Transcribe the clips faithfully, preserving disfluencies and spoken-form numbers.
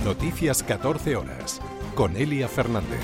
Noticias catorce horas, con Elia Fernández.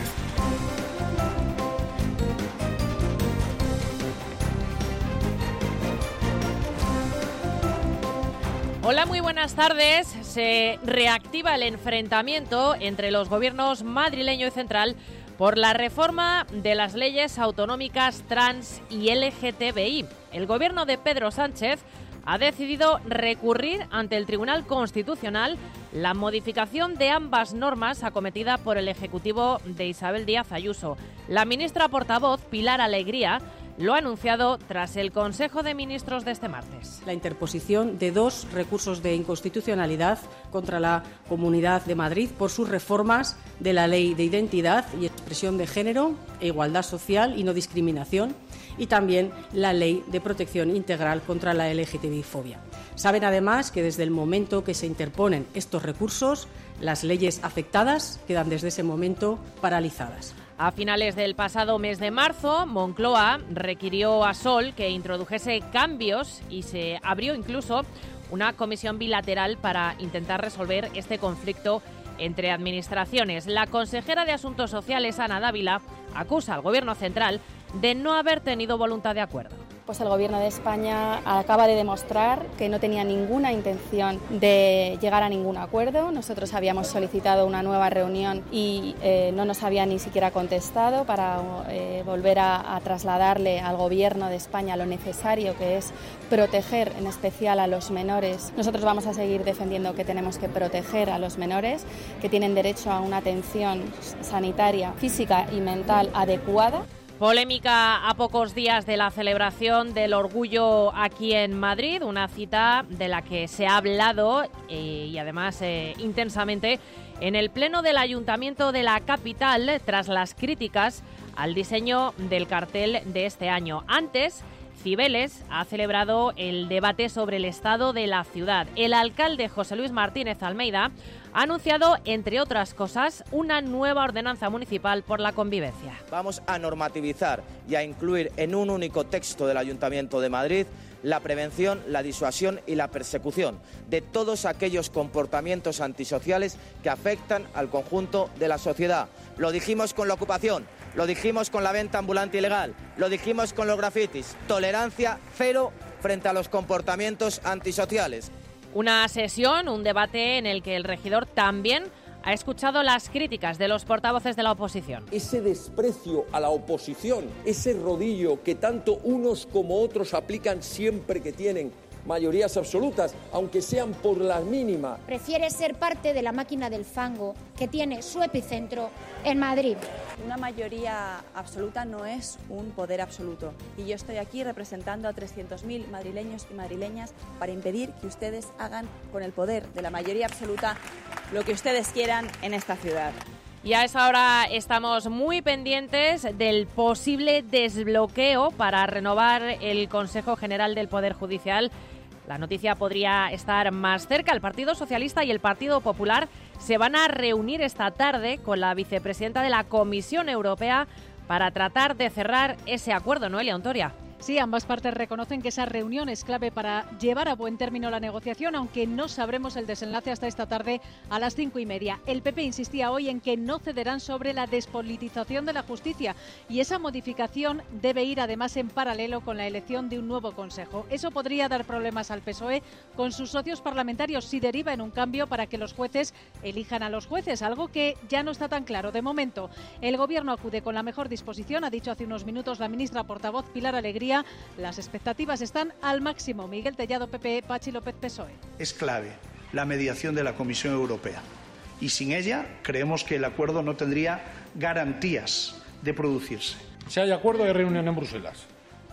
Hola, muy buenas tardes. Se reactiva el enfrentamiento entre los gobiernos madrileño y central por la reforma de las leyes autonómicas trans y L G T B I. El gobierno de Pedro Sánchez ha decidido recurrir ante el Tribunal Constitucional la modificación de ambas normas acometida por el Ejecutivo de Isabel Díaz Ayuso. La ministra portavoz, Pilar Alegría, lo ha anunciado tras el Consejo de Ministros de este martes. La interposición de dos recursos de inconstitucionalidad contra la Comunidad de Madrid por sus reformas de la Ley de Identidad y Expresión de Género e Igualdad Social y No Discriminación, y también la Ley de Protección Integral contra la L G T B I fobia. Saben además que desde el momento que se interponen estos recursos, las leyes afectadas quedan desde ese momento paralizadas. A finales del pasado mes de marzo, Moncloa requirió a Sol que introdujese cambios y se abrió incluso una comisión bilateral para intentar resolver este conflicto entre administraciones. La consejera de Asuntos Sociales, Ana Dávila, acusa al Gobierno central de no haber tenido voluntad de acuerdo. Pues el Gobierno de España acaba de demostrar que no tenía ninguna intención de llegar a ningún acuerdo. Nosotros habíamos solicitado una nueva reunión y eh, no nos había ni siquiera contestado para eh, volver a, a trasladarle al Gobierno de España lo necesario que es proteger en especial a los menores. Nosotros vamos a seguir defendiendo que tenemos que proteger a los menores, que tienen derecho a una atención sanitaria, física y mental adecuada. Polémica a pocos días de la celebración del orgullo aquí en Madrid, una cita de la que se ha hablado eh, y además eh, intensamente en el pleno del Ayuntamiento de la capital tras las críticas al diseño del cartel de este año. Antes, Cibeles ha celebrado el debate sobre el estado de la ciudad. El alcalde José Luis Martínez Almeida ha anunciado, entre otras cosas, una nueva ordenanza municipal por la convivencia. Vamos a normativizar y a incluir en un único texto del Ayuntamiento de Madrid la prevención, la disuasión y la persecución de todos aquellos comportamientos antisociales que afectan al conjunto de la sociedad. Lo dijimos con la ocupación, lo dijimos con la venta ambulante ilegal, lo dijimos con los grafitis. Tolerancia cero frente a los comportamientos antisociales. Una sesión, un debate en el que el regidor también ha escuchado las críticas de los portavoces de la oposición. Ese desprecio a la oposición, ese rodillo que tanto unos como otros aplican siempre que tienen mayorías absolutas, aunque sean por la mínima. Prefiere ser parte de la máquina del fango que tiene su epicentro en Madrid. Una mayoría absoluta no es un poder absoluto y yo estoy aquí representando a trescientos mil madrileños y madrileñas para impedir que ustedes hagan con el poder de la mayoría absoluta lo que ustedes quieran en esta ciudad. Y a esa hora estamos muy pendientes del posible desbloqueo para renovar el Consejo General del Poder Judicial. La noticia podría estar más cerca. El Partido Socialista y el Partido Popular se van a reunir esta tarde con la vicepresidenta de la Comisión Europea para tratar de cerrar ese acuerdo, Noelia Ontoria. Sí, ambas partes reconocen que esa reunión es clave para llevar a buen término la negociación, aunque no sabremos el desenlace hasta esta tarde a las cinco y media. El P P insistía hoy en que no cederán sobre la despolitización de la justicia y esa modificación debe ir además en paralelo con la elección de un nuevo Consejo. Eso podría dar problemas al P S O E con sus socios parlamentarios si deriva en un cambio para que los jueces elijan a los jueces, algo que ya no está tan claro de momento. El Gobierno acude con la mejor disposición, ha dicho hace unos minutos la ministra portavoz Pilar Alegría. Las expectativas están al máximo. Miguel Tellado, P P E, Pachi López, P S O E. Es clave la mediación de la Comisión Europea y sin ella creemos que el acuerdo no tendría garantías de producirse. Si hay acuerdo, hay reunión en Bruselas.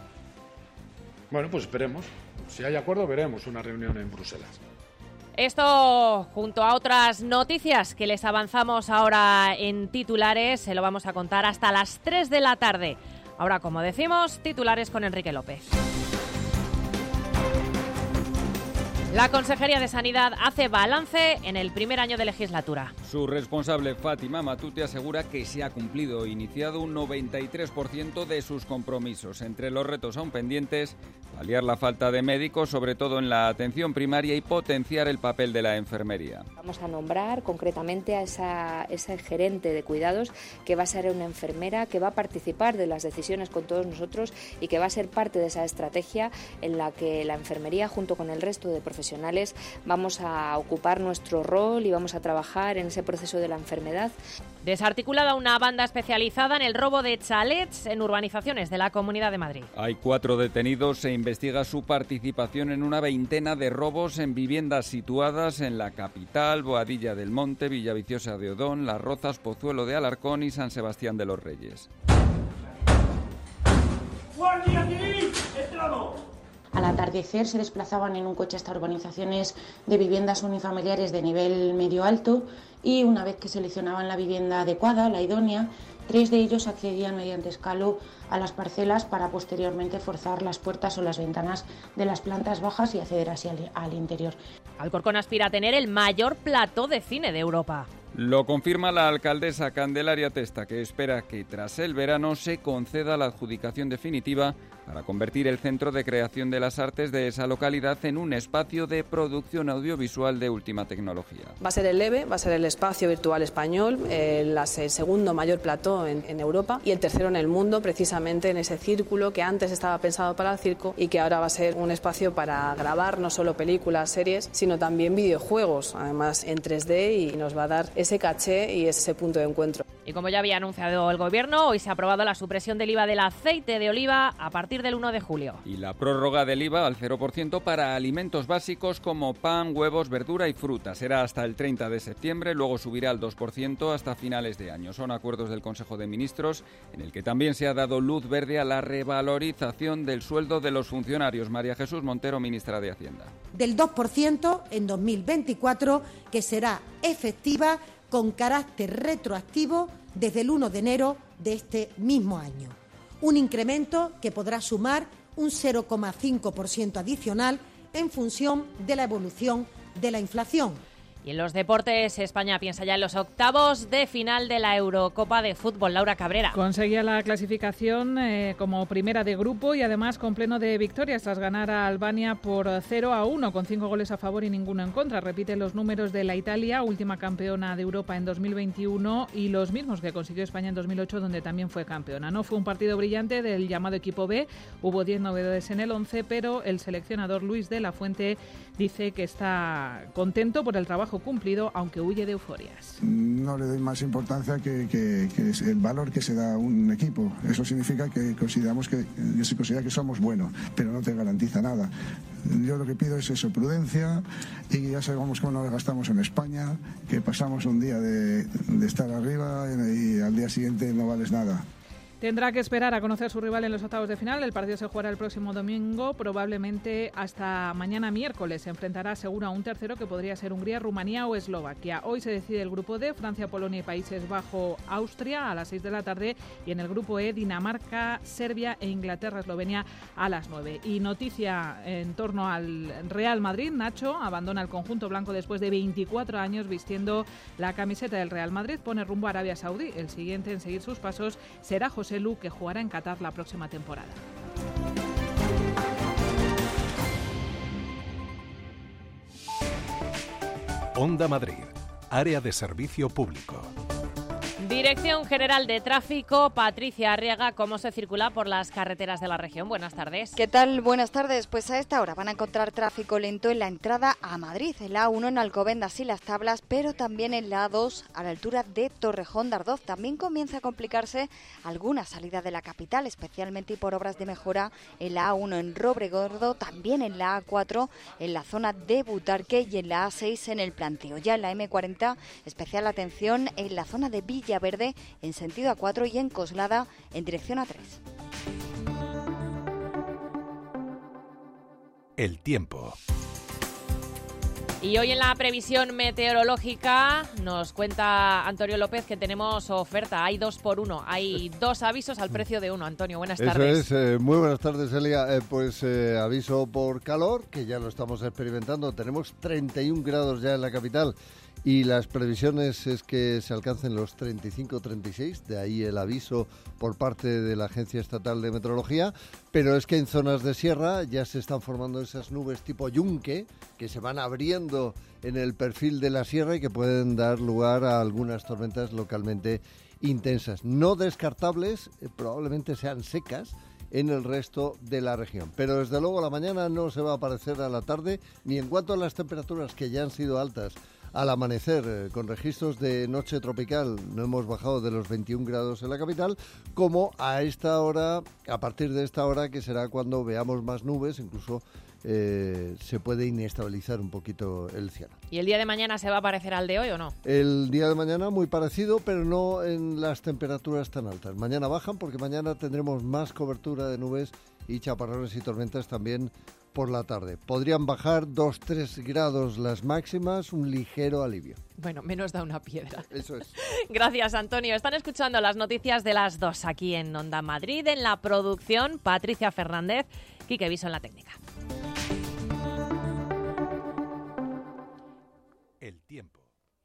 Bueno, pues esperemos. Si hay acuerdo, veremos una reunión en Bruselas. Esto, junto a otras noticias que les avanzamos ahora en titulares, se lo vamos a contar hasta las tres de la tarde. Ahora, como decimos, titulares con Enrique López. La Consejería de Sanidad hace balance en el primer año de legislatura. Su responsable, Fátima Matute, asegura que se ha cumplido, iniciado un noventa y tres por ciento de sus compromisos. Entre los retos aún pendientes, paliar la falta de médicos, sobre todo en la atención primaria, y potenciar el papel de la enfermería. Vamos a nombrar concretamente a esa, ese gerente de cuidados, que va a ser una enfermera que va a participar de las decisiones con todos nosotros y que va a ser parte de esa estrategia en la que la enfermería, junto con el resto de profesionales, vamos a ocupar nuestro rol y vamos a trabajar en ese proceso de la enfermedad. Desarticulada una banda especializada en el robo de chalets en urbanizaciones de la Comunidad de Madrid. Hay cuatro detenidos, se investiga su participación en una veintena de robos en viviendas situadas en la capital, Boadilla del Monte, Villaviciosa de Odón, Las Rozas, Pozuelo de Alarcón y San Sebastián de los Reyes. ¡Guardia Civil! ¡Entramos! Al atardecer se desplazaban en un coche hasta urbanizaciones de viviendas unifamiliares de nivel medio-alto y una vez que seleccionaban la vivienda adecuada, la idónea, tres de ellos accedían mediante escalo a las parcelas para posteriormente forzar las puertas o las ventanas de las plantas bajas y acceder así al, al interior. Alcorcón aspira a tener el mayor plató de cine de Europa. Lo confirma la alcaldesa Candelaria Testa, que espera que tras el verano se conceda la adjudicación definitiva para convertir el Centro de Creación de las Artes de esa localidad en un espacio de producción audiovisual de última tecnología. Va a ser el EVE, va a ser el Espacio Virtual Español, el, el segundo mayor plató en, en Europa y el tercero en el mundo, precisamente en ese círculo que antes estaba pensado para el circo y que ahora va a ser un espacio para grabar no solo películas, series, sino también videojuegos, además en tres D, y nos va a dar ese caché y ese punto de encuentro. Y como ya había anunciado el Gobierno, hoy se ha aprobado la supresión del I V A del aceite de oliva a partir del uno de julio. Y la prórroga del I V A al cero por ciento para alimentos básicos como pan, huevos, verdura y fruta. Será hasta el treinta de septiembre, luego subirá al dos por ciento hasta finales de año. Son acuerdos del Consejo de Ministros en el que también se ha dado luz verde a la revalorización del sueldo de los funcionarios. María Jesús Montero, ministra de Hacienda. Del dos por ciento en dos mil veinticuatro, que será efectiva con carácter retroactivo desde el uno de enero de este mismo año. Un incremento que podrá sumar un cero coma cinco por ciento adicional en función de la evolución de la inflación. Y en los deportes, España piensa ya en los octavos de final de la Eurocopa de Fútbol. Laura Cabrera. Conseguía la clasificación eh, como primera de grupo y además con pleno de victorias tras ganar a Albania por cero a uno, con cinco goles a favor y ninguno en contra. Repite los números de la Italia, última campeona de Europa en dos mil veintiuno, y los mismos que consiguió España en dos mil ocho, donde también fue campeona. No fue un partido brillante del llamado equipo B, hubo diez novedades en el once, pero el seleccionador Luis de la Fuente dice que está contento por el trabajo cumplido, aunque huye de euforias. No le doy más importancia que, que, que es el valor que se da a un equipo. Eso significa que consideramos que, que se considera que somos buenos, pero no te garantiza nada. Yo lo que pido es eso, prudencia, y ya sabemos cómo nos gastamos en España, que pasamos un día de, de estar arriba y al día siguiente no vales nada. Tendrá que esperar a conocer a su rival en los octavos de final. El partido se jugará el próximo domingo, probablemente hasta mañana miércoles. Se enfrentará seguro a un tercero que podría ser Hungría, Rumanía o Eslovaquia. Hoy se decide el grupo D, Francia, Polonia y Países Bajos, Austria a las seis de la tarde. Y en el grupo E, Dinamarca, Serbia e Inglaterra, Eslovenia a las nueve. Y noticia en torno al Real Madrid. Nacho abandona el conjunto blanco después de veinticuatro años vistiendo la camiseta del Real Madrid. Pone rumbo a Arabia Saudí. El siguiente en seguir sus pasos será José Lu, que jugará en Qatar la próxima temporada. Onda Madrid, área de servicio público. Dirección General de Tráfico, Patricia Arriaga, ¿cómo se circula por las carreteras de la región? Buenas tardes. ¿Qué tal? Buenas tardes. Pues a esta hora van a encontrar tráfico lento en la entrada a Madrid, en la A uno en Alcobendas y Las Tablas, pero también en la A dos a la altura de Torrejón de Ardoz. También comienza a complicarse alguna salida de la capital, especialmente por obras de mejora en la A uno en Robregordo, también en la A cuatro en la zona de Butarque y en la A seis en el Planteo. Ya en la eme cuarenta, especial atención en la zona de Villa Verde en sentido A cuatro y en Coslada en dirección A tres. El tiempo. Y hoy en la previsión meteorológica nos cuenta Antonio López que tenemos oferta. Hay dos por uno. Hay dos avisos al precio de uno. Antonio, buenas tardes. Eso es. Eh, muy buenas tardes, Elia. Eh, pues eh, aviso por calor, que ya lo estamos experimentando. Tenemos treinta y un grados ya en la capital y las previsiones es que se alcancen los treinta y cinco treinta y seis. De ahí el aviso por parte de la Agencia Estatal de Meteorología. Pero es que en zonas de sierra ya se están formando esas nubes tipo yunque que se van abriendo en el perfil de la sierra y que pueden dar lugar a algunas tormentas localmente intensas. No descartables, eh, probablemente sean secas en el resto de la región. Pero desde luego la mañana no se va a parecer a la tarde, ni en cuanto a las temperaturas que ya han sido altas al amanecer, eh, con registros de noche tropical. No hemos bajado de los veintiún grados en la capital, como a esta hora, a partir de esta hora, que será cuando veamos más nubes, incluso eh, se puede inestabilizar un poquito el cielo. ¿Y el día de mañana se va a parecer al de hoy o no? El día de mañana muy parecido, pero no en las temperaturas tan altas. Mañana bajan porque mañana tendremos más cobertura de nubes y chaparrones y tormentas también por la tarde. Podrían bajar dos a tres grados las máximas, un ligero alivio. Bueno, menos da una piedra. Eso es. Gracias, Antonio. Están escuchando las noticias de las dos aquí en Onda Madrid. En la producción, Patricia Fernández, Quique Viso en la técnica. El tiempo.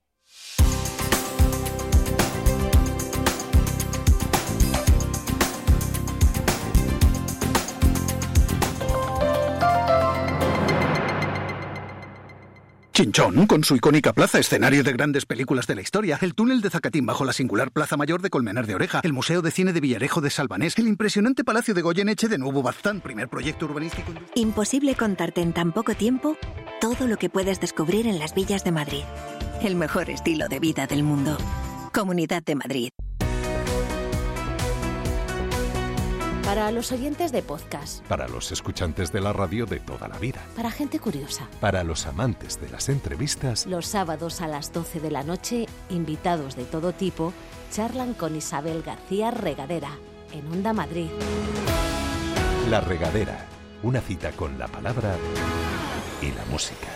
Chinchón, con su icónica plaza, escenario de grandes películas de la historia, el túnel de Zacatín bajo la singular Plaza Mayor de Colmenar de Oreja, el Museo de Cine de Villarejo de Salvanés, el impresionante Palacio de Goyeneche de Nuevo Baztán, primer proyecto urbanístico. Imposible contarte en tan poco tiempo todo lo que puedes descubrir en las villas de Madrid. El mejor estilo de vida del mundo. Comunidad de Madrid. Para los oyentes de podcast. Para los escuchantes de la radio de toda la vida. Para gente curiosa. Para los amantes de las entrevistas. Los sábados a las doce de la noche, invitados de todo tipo charlan con Isabel García Regadera, en Onda Madrid. La Regadera, una cita con la palabra y la música.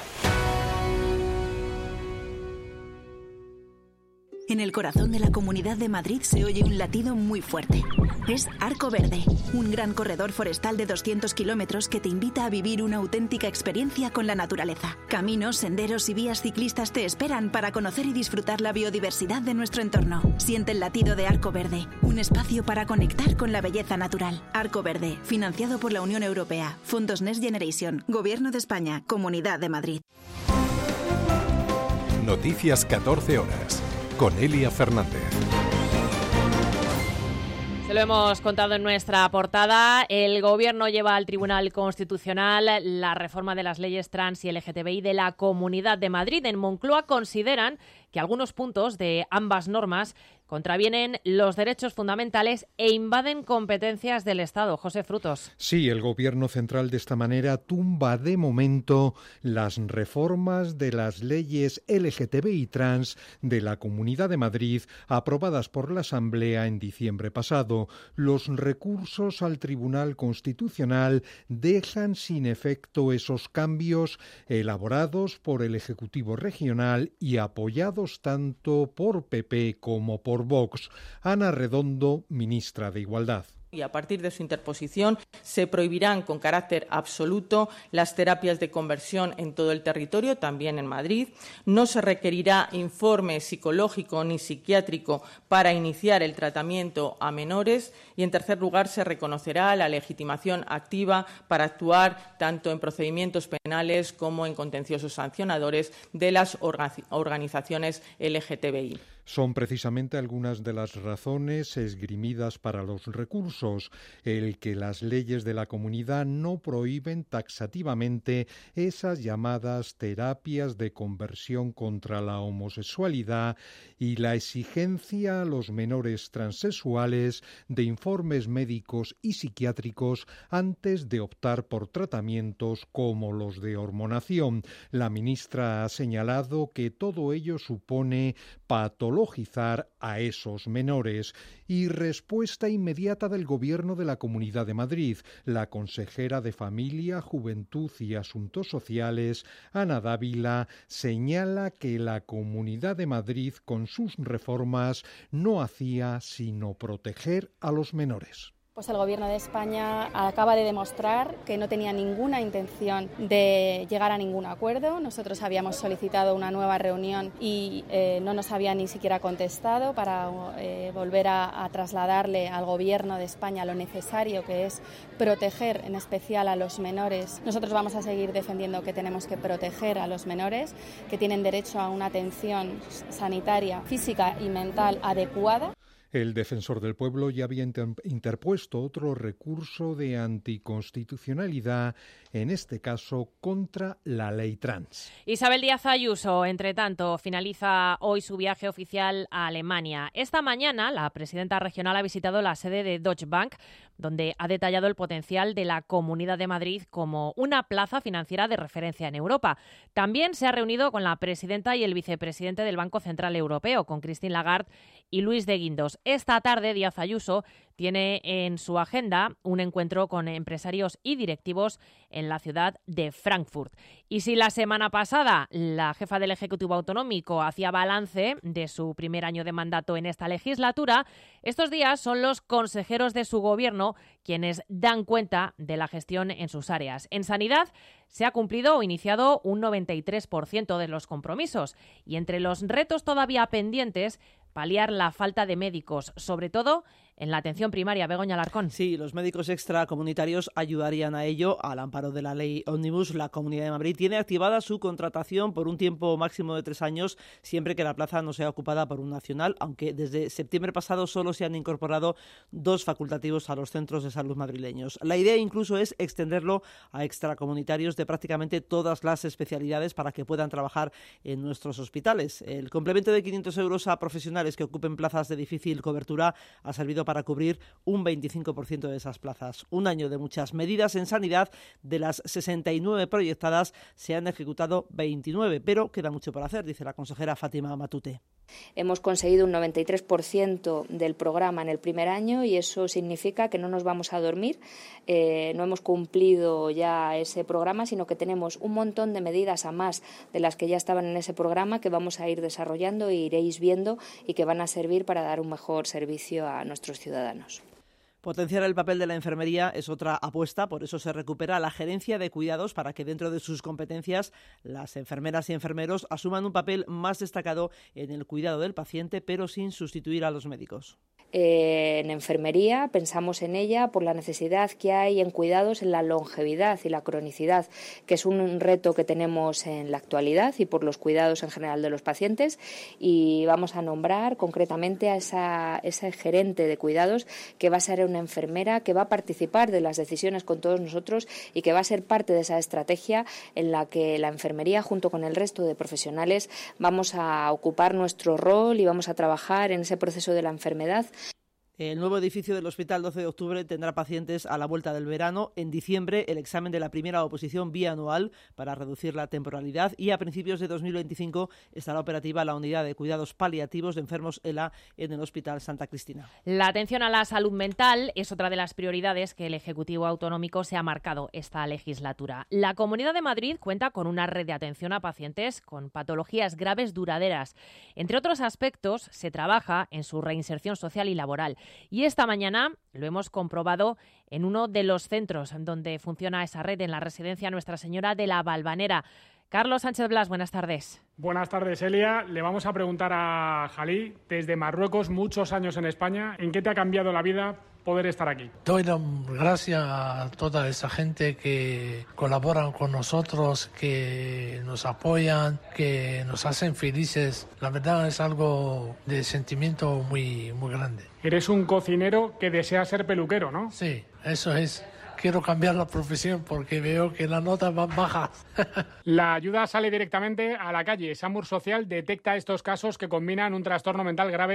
En el corazón de la Comunidad de Madrid se oye un latido muy fuerte. Es Arco Verde, un gran corredor forestal de doscientos kilómetros que te invita a vivir una auténtica experiencia con la naturaleza. Caminos, senderos y vías ciclistas te esperan para conocer y disfrutar la biodiversidad de nuestro entorno. Siente el latido de Arco Verde, un espacio para conectar con la belleza natural. Arco Verde, financiado por la Unión Europea, Fondos Next Generation, Gobierno de España, Comunidad de Madrid. Noticias catorce horas. Con Elia Fernández. Se lo hemos contado en nuestra portada. El Gobierno lleva al Tribunal Constitucional la reforma de las leyes trans y L G T B I de la Comunidad de Madrid. En Moncloa consideran que algunos puntos de ambas normas contravienen los derechos fundamentales e invaden competencias del Estado. José Frutos. Sí, el Gobierno central de esta manera tumba de momento las reformas de las leyes L G T B I trans de la Comunidad de Madrid aprobadas por la Asamblea en diciembre pasado. Los recursos al Tribunal Constitucional dejan sin efecto esos cambios elaborados por el Ejecutivo Regional y apoyados tanto por P P como por Vox. Ana Redondo, ministra de Igualdad. Y a partir de su interposición se prohibirán con carácter absoluto las terapias de conversión en todo el territorio, también en Madrid. No se requerirá informe psicológico ni psiquiátrico para iniciar el tratamiento a menores. Y, en tercer lugar, se reconocerá la legitimación activa para actuar tanto en procedimientos penales como en contenciosos sancionadores de las organizaciones L G T B I. Son precisamente algunas de las razones esgrimidas para los recursos, el que las leyes de la comunidad no prohíben taxativamente esas llamadas terapias de conversión contra la homosexualidad y la exigencia a los menores transexuales de informes médicos y psiquiátricos antes de optar por tratamientos como los de hormonación. La ministra ha señalado que todo ello supone patología patologizar a esos menores. Y respuesta inmediata del Gobierno de la Comunidad de Madrid. La consejera de Familia, Juventud y Asuntos Sociales, Ana Dávila, señala que la Comunidad de Madrid, con sus reformas, no hacía sino proteger a los menores. Pues el Gobierno de España acaba de demostrar que no tenía ninguna intención de llegar a ningún acuerdo. Nosotros habíamos solicitado una nueva reunión y eh, no nos había ni siquiera contestado para eh, volver a, a trasladarle al Gobierno de España lo necesario que es proteger en especial a los menores. Nosotros vamos a seguir defendiendo que tenemos que proteger a los menores, que tienen derecho a una atención sanitaria, física y mental adecuada. El defensor del pueblo ya había interpuesto otro recurso de anticonstitucionalidad, en este caso contra la ley trans. Isabel Díaz Ayuso, entre tanto, finaliza hoy su viaje oficial a Alemania. Esta mañana la presidenta regional ha visitado la sede de Deutsche Bank, donde ha detallado el potencial de la Comunidad de Madrid como una plaza financiera de referencia en Europa. También se ha reunido con la presidenta y el vicepresidente del Banco Central Europeo, con Christine Lagarde y Luis de Guindos. Esta tarde, Díaz Ayuso tiene en su agenda un encuentro con empresarios y directivos en la ciudad de Frankfurt. Y si la semana pasada la jefa del Ejecutivo Autonómico hacía balance de su primer año de mandato en esta legislatura, estos días son los consejeros de su gobierno quienes dan cuenta de la gestión en sus áreas. En sanidad se ha cumplido o iniciado un noventa y tres por ciento de los compromisos y entre los retos todavía pendientes, paliar la falta de médicos, sobre todo en la atención primaria. Begoña Alarcón. Sí, los médicos extracomunitarios ayudarían a ello. Al amparo de la ley Ómnibus, la Comunidad de Madrid tiene activada su contratación por un tiempo máximo de tres años, siempre que la plaza no sea ocupada por un nacional, aunque desde septiembre pasado solo se han incorporado dos facultativos a los centros de salud madrileños. La idea incluso es extenderlo a extracomunitarios de prácticamente todas las especialidades para que puedan trabajar en nuestros hospitales. El complemento de quinientos euros a profesionales que ocupen plazas de difícil cobertura ha servido para cubrir un veinticinco por ciento de esas plazas. Un año de muchas medidas en sanidad. De las sesenta y nueve proyectadas se han ejecutado veintinueve, pero queda mucho por hacer, dice la consejera Fátima Matute. Hemos conseguido un noventa y tres por ciento del programa en el primer año y eso significa que no nos vamos a dormir, eh, no hemos cumplido ya ese programa, sino que tenemos un montón de medidas a más de las que ya estaban en ese programa que vamos a ir desarrollando e iréis viendo y que van a servir para dar un mejor servicio a nuestros ciudadanos. Potenciar el papel de la enfermería es otra apuesta, por eso se recupera la gerencia de cuidados para que dentro de sus competencias las enfermeras y enfermeros asuman un papel más destacado en el cuidado del paciente, pero sin sustituir a los médicos. Eh, en enfermería pensamos en ella por la necesidad que hay en cuidados en la longevidad y la cronicidad, que es un reto que tenemos en la actualidad y por los cuidados en general de los pacientes, y vamos a nombrar concretamente a esa, esa gerente de cuidados que va a ser una enfermera que va a participar de las decisiones con todos nosotros y que va a ser parte de esa estrategia en la que la enfermería junto con el resto de profesionales vamos a ocupar nuestro rol y vamos a trabajar en ese proceso de la enfermedad. El nuevo edificio del Hospital doce de octubre tendrá pacientes a la vuelta del verano. En diciembre, el examen de la primera oposición bianual para reducir la temporalidad y a principios de dos mil veinticinco estará operativa la unidad de cuidados paliativos de enfermos E L A en el Hospital Santa Cristina. La atención a la salud mental es otra de las prioridades que el Ejecutivo Autonómico se ha marcado esta legislatura. La Comunidad de Madrid cuenta con una red de atención a pacientes con patologías graves duraderas. Entre otros aspectos, se trabaja en su reinserción social y laboral. Y esta mañana lo hemos comprobado en uno de los centros donde funciona esa red, en la residencia Nuestra Señora de la Valvanera. Carlos Sánchez Blas, buenas tardes. Buenas tardes, Elia. Le vamos a preguntar a Jalí, desde Marruecos, muchos años en España, ¿en qué te ha cambiado la vida poder estar aquí? Doy las gracias a toda esa gente que colaboran con nosotros, que nos apoyan, que nos hacen felices. La verdad es algo de sentimiento muy, muy grande. Eres un cocinero que desea ser peluquero, ¿no? Sí, eso es. Quiero cambiar la profesión porque veo que las notas van bajas. La ayuda sale directamente a la calle. SAMUR Social detecta estos casos que combinan un trastorno mental grave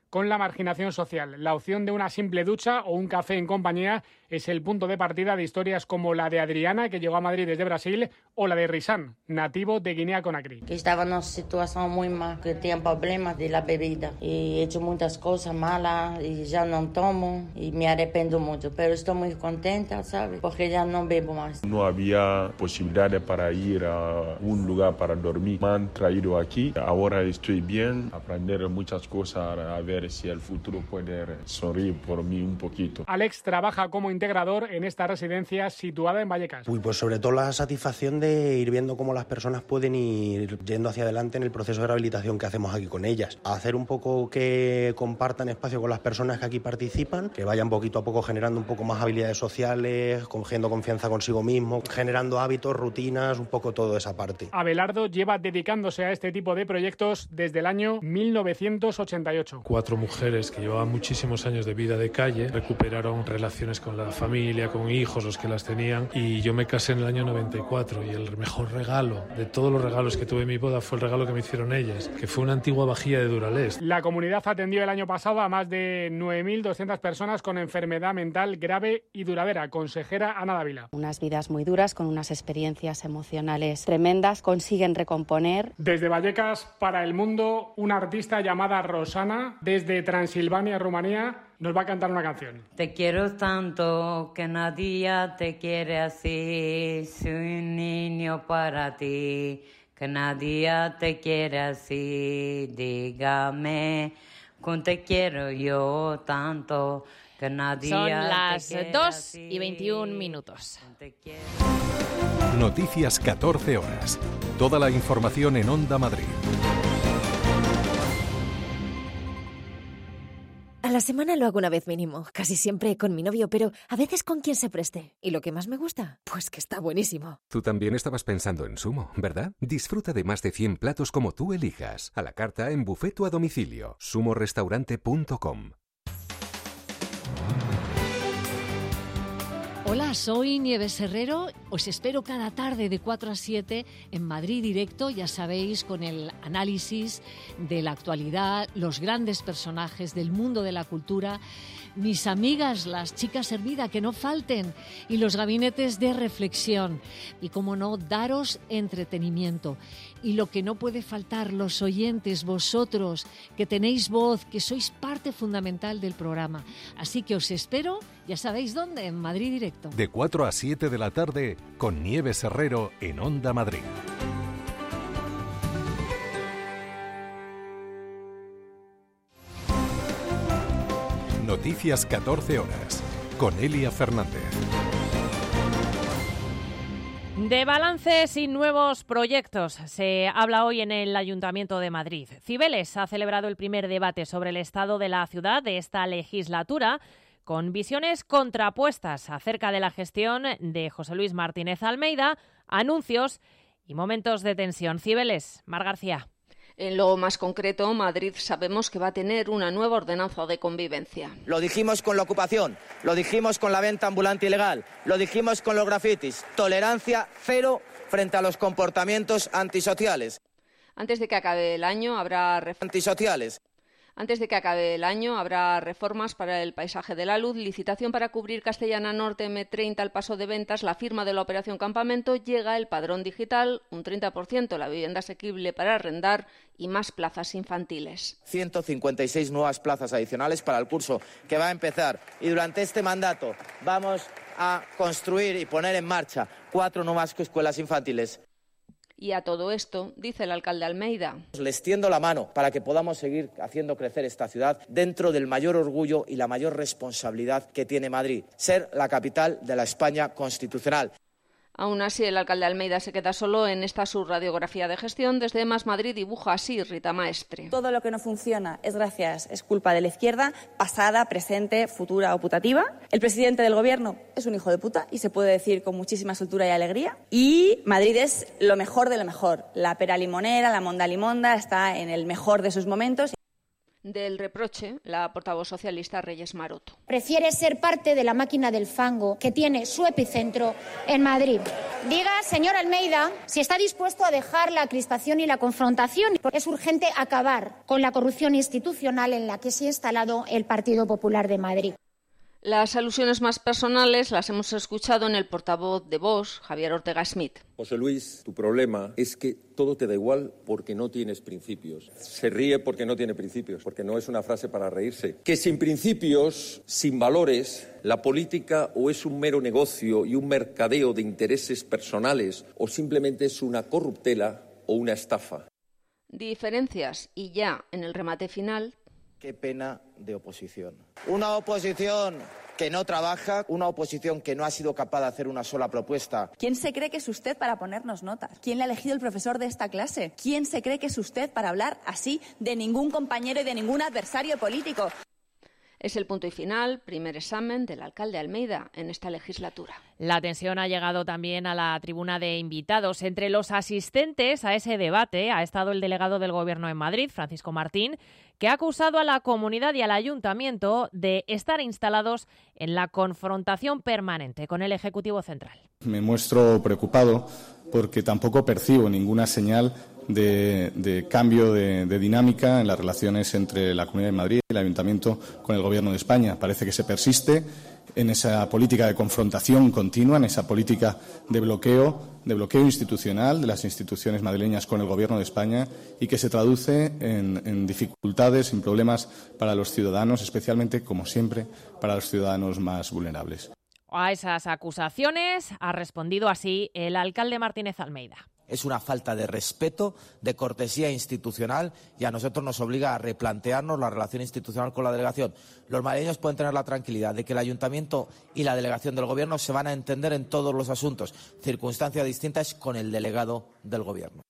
con la marginación social. La opción de una simple ducha o un café en compañía es el punto de partida de historias como la de Adriana, que llegó a Madrid desde Brasil, o la de Rizán, nativo de Guinea-Conakry. Que estaba en una situación muy mal, que tenía problemas de la bebida y he hecho muchas cosas malas y ya no tomo y me arrepiento mucho, pero estoy muy contenta, ¿sabes? Porque ya no bebo más. No había posibilidades para ir a un lugar para dormir. Me han traído aquí, ahora estoy bien, aprender muchas cosas, a ver si el futuro puede sonreír por mí un poquito. Alex trabaja como integrador en esta residencia situada en Vallecas. Uy, pues sobre todo la satisfacción de ir viendo cómo las personas pueden ir yendo hacia adelante en el proceso de rehabilitación que hacemos aquí con ellas. Hacer un poco que compartan espacio con las personas que aquí participan, que vayan poquito a poco generando un poco más habilidades sociales, cogiendo confianza consigo mismo, generando hábitos, rutinas, un poco toda esa parte. Abelardo lleva dedicándose a este tipo de proyectos desde el año mil novecientos ochenta y ocho. Cuatro mujeres que llevaban muchísimos años de vida de calle recuperaron relaciones con la familia, con hijos, los que las tenían, y yo me casé en el año noventa y cuatro y el mejor regalo de todos los regalos que tuve en mi boda fue el regalo que me hicieron ellas, que fue una antigua vajilla de Duralest. La comunidad atendió el año pasado a más de nueve mil doscientas personas con enfermedad mental grave y duradera. Consejera Ana Dávila. Unas vidas muy duras, con unas experiencias emocionales tremendas, consiguen recomponer. Desde Vallecas para el mundo, una artista llamada Rosana, desde Transilvania, Rumanía, nos va a cantar una canción. Te quiero tanto que nadie te quiere así, soy un niño para ti, que nadie te quiere así, dígame, con te quiero yo tanto, que nadie Son las te quiere dos así, y veintiún minutos. Noticias catorce horas. Toda la información en Onda Madrid. A la semana lo hago una vez mínimo, casi siempre con mi novio, pero a veces con quien se preste. ¿Y lo que más me gusta? Pues que está buenísimo. Tú también estabas pensando en Sumo, ¿verdad? Disfruta de más de cien platos como tú elijas. A la carta, en buffet o a domicilio. sumo restaurante punto com. Hola, soy Nieves Herrero. Os espero cada tarde de cuatro a siete en Madrid Directo, ya sabéis, con el análisis de la actualidad, los grandes personajes del mundo de la cultura, mis amigas, las chicas Hermida, que no falten, y los gabinetes de reflexión. Y, como no, daros entretenimiento. Y lo que no puede faltar, los oyentes, vosotros, que tenéis voz, que sois parte fundamental del programa. Así que os espero, ya sabéis dónde, en Madrid Directo. De cuatro a siete de la tarde, con Nieves Herrero en Onda Madrid. Noticias catorce horas, con Elia Fernández. De balances y nuevos proyectos se habla hoy en el Ayuntamiento de Madrid. Cibeles ha celebrado el primer debate sobre el estado de la ciudad de esta legislatura, con visiones contrapuestas acerca de la gestión de José Luis Martínez Almeida, anuncios y momentos de tensión. Cibeles, Mar García. En lo más concreto, Madrid sabemos que va a tener una nueva ordenanza de convivencia. Lo dijimos con la ocupación, lo dijimos con la venta ambulante ilegal, lo dijimos con los grafitis. Tolerancia cero frente a los comportamientos antisociales. Antes de que acabe el año habrá ref... antisociales. Antes de que acabe el año habrá reformas para el paisaje de la luz, licitación para cubrir Castellana Norte eme treinta al paso de ventas, la firma de la operación Campamento, llega el padrón digital, un treinta por ciento la vivienda asequible para arrendar y más plazas infantiles. ciento cincuenta y seis nuevas plazas adicionales para el curso que va a empezar, y durante este mandato vamos a construir y poner en marcha cuatro nuevas escuelas infantiles. Y a todo esto, dice el alcalde Almeida, les tiendo la mano para que podamos seguir haciendo crecer esta ciudad dentro del mayor orgullo y la mayor responsabilidad que tiene Madrid, ser la capital de la España constitucional. Aún así, el alcalde Almeida se queda solo en esta subradiografía de gestión. Desde Más Madrid dibuja así Rita Maestre. Todo lo que no funciona es gracias, es culpa de la izquierda, pasada, presente, futura o putativa. El presidente del gobierno es un hijo de puta y se puede decir con muchísima soltura y alegría. Y Madrid es lo mejor de lo mejor. La pera limonera, la monda limonda, está en el mejor de sus momentos. Del reproche, la portavoz socialista Reyes Maroto. Prefiere ser parte de la máquina del fango que tiene su epicentro en Madrid. Diga, señor Almeida, si está dispuesto a dejar la crispación y la confrontación. Es urgente acabar con la corrupción institucional en la que se ha instalado el Partido Popular de Madrid. Las alusiones más personales las hemos escuchado en el portavoz de Vox, Javier Ortega Smith. José Luis, tu problema es que todo te da igual porque no tienes principios. Se ríe porque no tiene principios, porque no es una frase para reírse. Que sin principios, sin valores, la política o es un mero negocio y un mercadeo de intereses personales o simplemente es una corruptela o una estafa. Diferencias y ya en el remate final. Qué pena de oposición. Una oposición que no trabaja, una oposición que no ha sido capaz de hacer una sola propuesta. ¿Quién se cree que es usted para ponernos notas? ¿Quién le ha elegido el profesor de esta clase? ¿Quién se cree que es usted para hablar así de ningún compañero y de ningún adversario político? Es el punto y final, primer examen del alcalde Almeida en esta legislatura. La tensión ha llegado también a la tribuna de invitados. Entre los asistentes a ese debate ha estado el delegado del Gobierno en Madrid, Francisco Martín, que ha acusado a la comunidad y al ayuntamiento de estar instalados en la confrontación permanente con el Ejecutivo Central. Me muestro preocupado porque tampoco percibo ninguna señal de, de cambio de, de dinámica en las relaciones entre la Comunidad de Madrid y el Ayuntamiento con el Gobierno de España. Parece que se persiste en esa política de confrontación continua, en esa política de bloqueo, de bloqueo institucional de las instituciones madrileñas con el Gobierno de España y que se traduce en, en dificultades, en problemas para los ciudadanos, especialmente, como siempre, para los ciudadanos más vulnerables. A esas acusaciones ha respondido así el alcalde Martínez Almeida. Es una falta de respeto, de cortesía institucional y a nosotros nos obliga a replantearnos la relación institucional con la delegación. Los madrileños pueden tener la tranquilidad de que el ayuntamiento y la delegación del gobierno se van a entender en todos los asuntos. Circunstancia distinta es con el delegado del gobierno.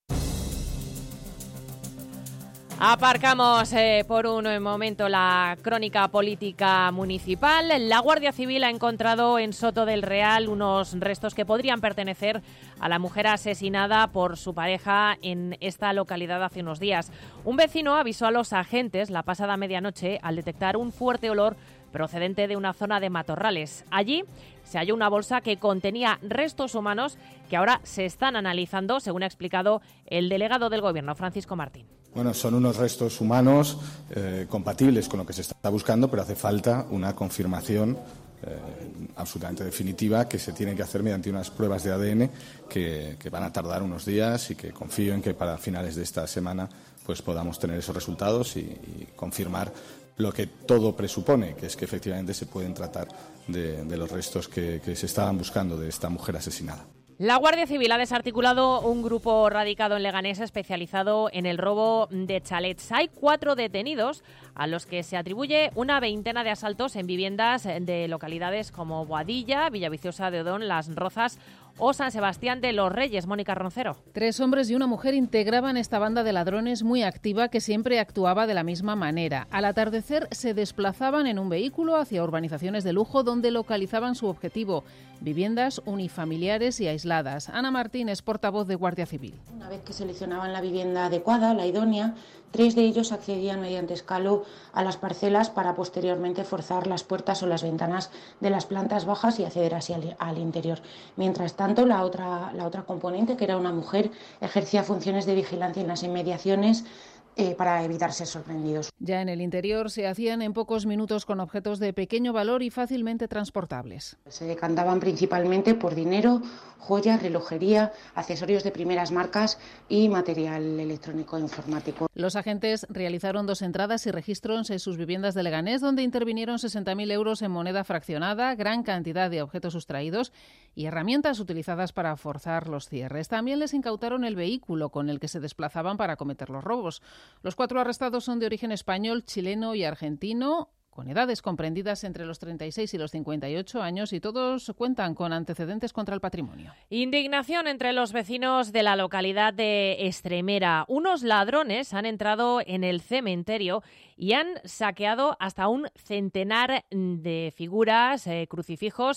Aparcamos eh, por un momento la crónica política municipal. La Guardia Civil ha encontrado en Soto del Real unos restos que podrían pertenecer a la mujer asesinada por su pareja en esta localidad hace unos días. Un vecino avisó a los agentes la pasada medianoche al detectar un fuerte olor procedente de una zona de matorrales. Allí se halló una bolsa que contenía restos humanos que ahora se están analizando, según ha explicado el delegado del Gobierno, Francisco Martín. Bueno, son unos restos humanos eh, compatibles con lo que se está buscando, pero hace falta una confirmación eh, absolutamente definitiva que se tiene que hacer mediante unas pruebas de A D N que, que van a tardar unos días y que confío en que para finales de esta semana pues podamos tener esos resultados y, y confirmar lo que todo presupone, que es que efectivamente se pueden tratar de, de los restos que, que se estaban buscando de esta mujer asesinada. La Guardia Civil ha desarticulado un grupo radicado en Leganés especializado en el robo de chalets. Hay cuatro detenidos a los que se atribuye una veintena de asaltos en viviendas de localidades como Boadilla, Villaviciosa de Odón, Las Rozas o San Sebastián de los Reyes. Mónica Roncero. Tres hombres y una mujer integraban esta banda de ladrones muy activa que siempre actuaba de la misma manera. Al atardecer se desplazaban en un vehículo hacia urbanizaciones de lujo donde localizaban su objetivo, viviendas unifamiliares y aisladas. Ana Martínez, portavoz de Guardia Civil. Una vez que seleccionaban la vivienda adecuada, la idónea, tres de ellos accedían mediante escalo a las parcelas para posteriormente forzar las puertas o las ventanas de las plantas bajas y acceder así al, al interior. Mientras tanto, la otra, la otra componente, que era una mujer, ejercía funciones de vigilancia en las inmediaciones eh, para evitar ser sorprendidos. Ya en el interior se hacían en pocos minutos con objetos de pequeño valor y fácilmente transportables. Se decantaban principalmente por dinero, joyas, relojería, accesorios de primeras marcas y material electrónico e informático. Los agentes realizaron dos entradas y registros en sus viviendas de Leganés, donde intervinieron sesenta mil euros en moneda fraccionada, gran cantidad de objetos sustraídos y herramientas utilizadas para forzar los cierres. También les incautaron el vehículo con el que se desplazaban para cometer los robos. Los cuatro arrestados son de origen español, chileno y argentino, con edades comprendidas entre los treinta y seis y los cincuenta y ocho años, y todos cuentan con antecedentes contra el patrimonio. Indignación entre los vecinos de la localidad de Estremera. Unos ladrones han entrado en el cementerio y han saqueado hasta un centenar de figuras, eh, crucifijos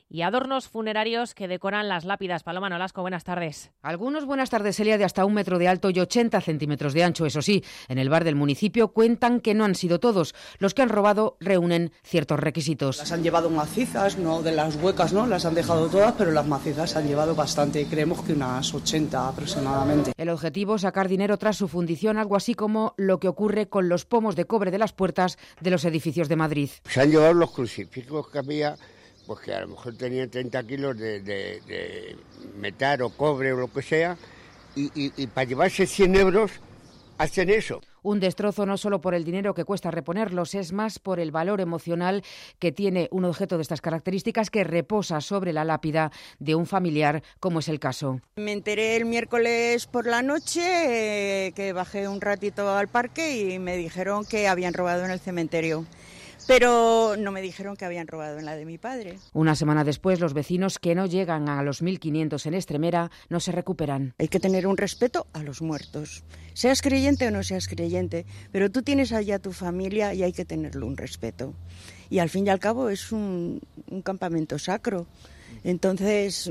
y adornos funerarios que decoran las lápidas. Paloma Nolasco, buenas tardes. Algunos, buenas tardes, Elia, de hasta un metro de alto y ochenta centímetros de ancho. Eso sí, en el bar del municipio cuentan que no han sido todos. Los que han robado reúnen ciertos requisitos. Las han llevado macizas, no de las huecas, no las han dejado todas, pero las macizas han llevado bastante, creemos que unas ochenta aproximadamente. El objetivo, sacar dinero tras su fundición, algo así como lo que ocurre con los pomos de cobre de las puertas de los edificios de Madrid. Se han llevado los crucifijos que había, pues que a lo mejor tenían treinta kilos de, de, de metal o cobre o lo que sea, y, y, y para llevarse cien euros hacen eso. Un destrozo no solo por el dinero que cuesta reponerlos, es más por el valor emocional que tiene un objeto de estas características que reposa sobre la lápida de un familiar, como es el caso. Me enteré el miércoles por la noche, eh, que bajé un ratito al parque y me dijeron que habían robado en el cementerio. Pero no me dijeron que habían robado en la de mi padre. Una semana después, los vecinos que no llegan a los mil quinientos en Estremera no se recuperan. Hay que tener un respeto a los muertos, seas creyente o no seas creyente, pero tú tienes allá tu familia y hay que tenerle un respeto. Y al fin y al cabo es un, un campamento sacro. Entonces,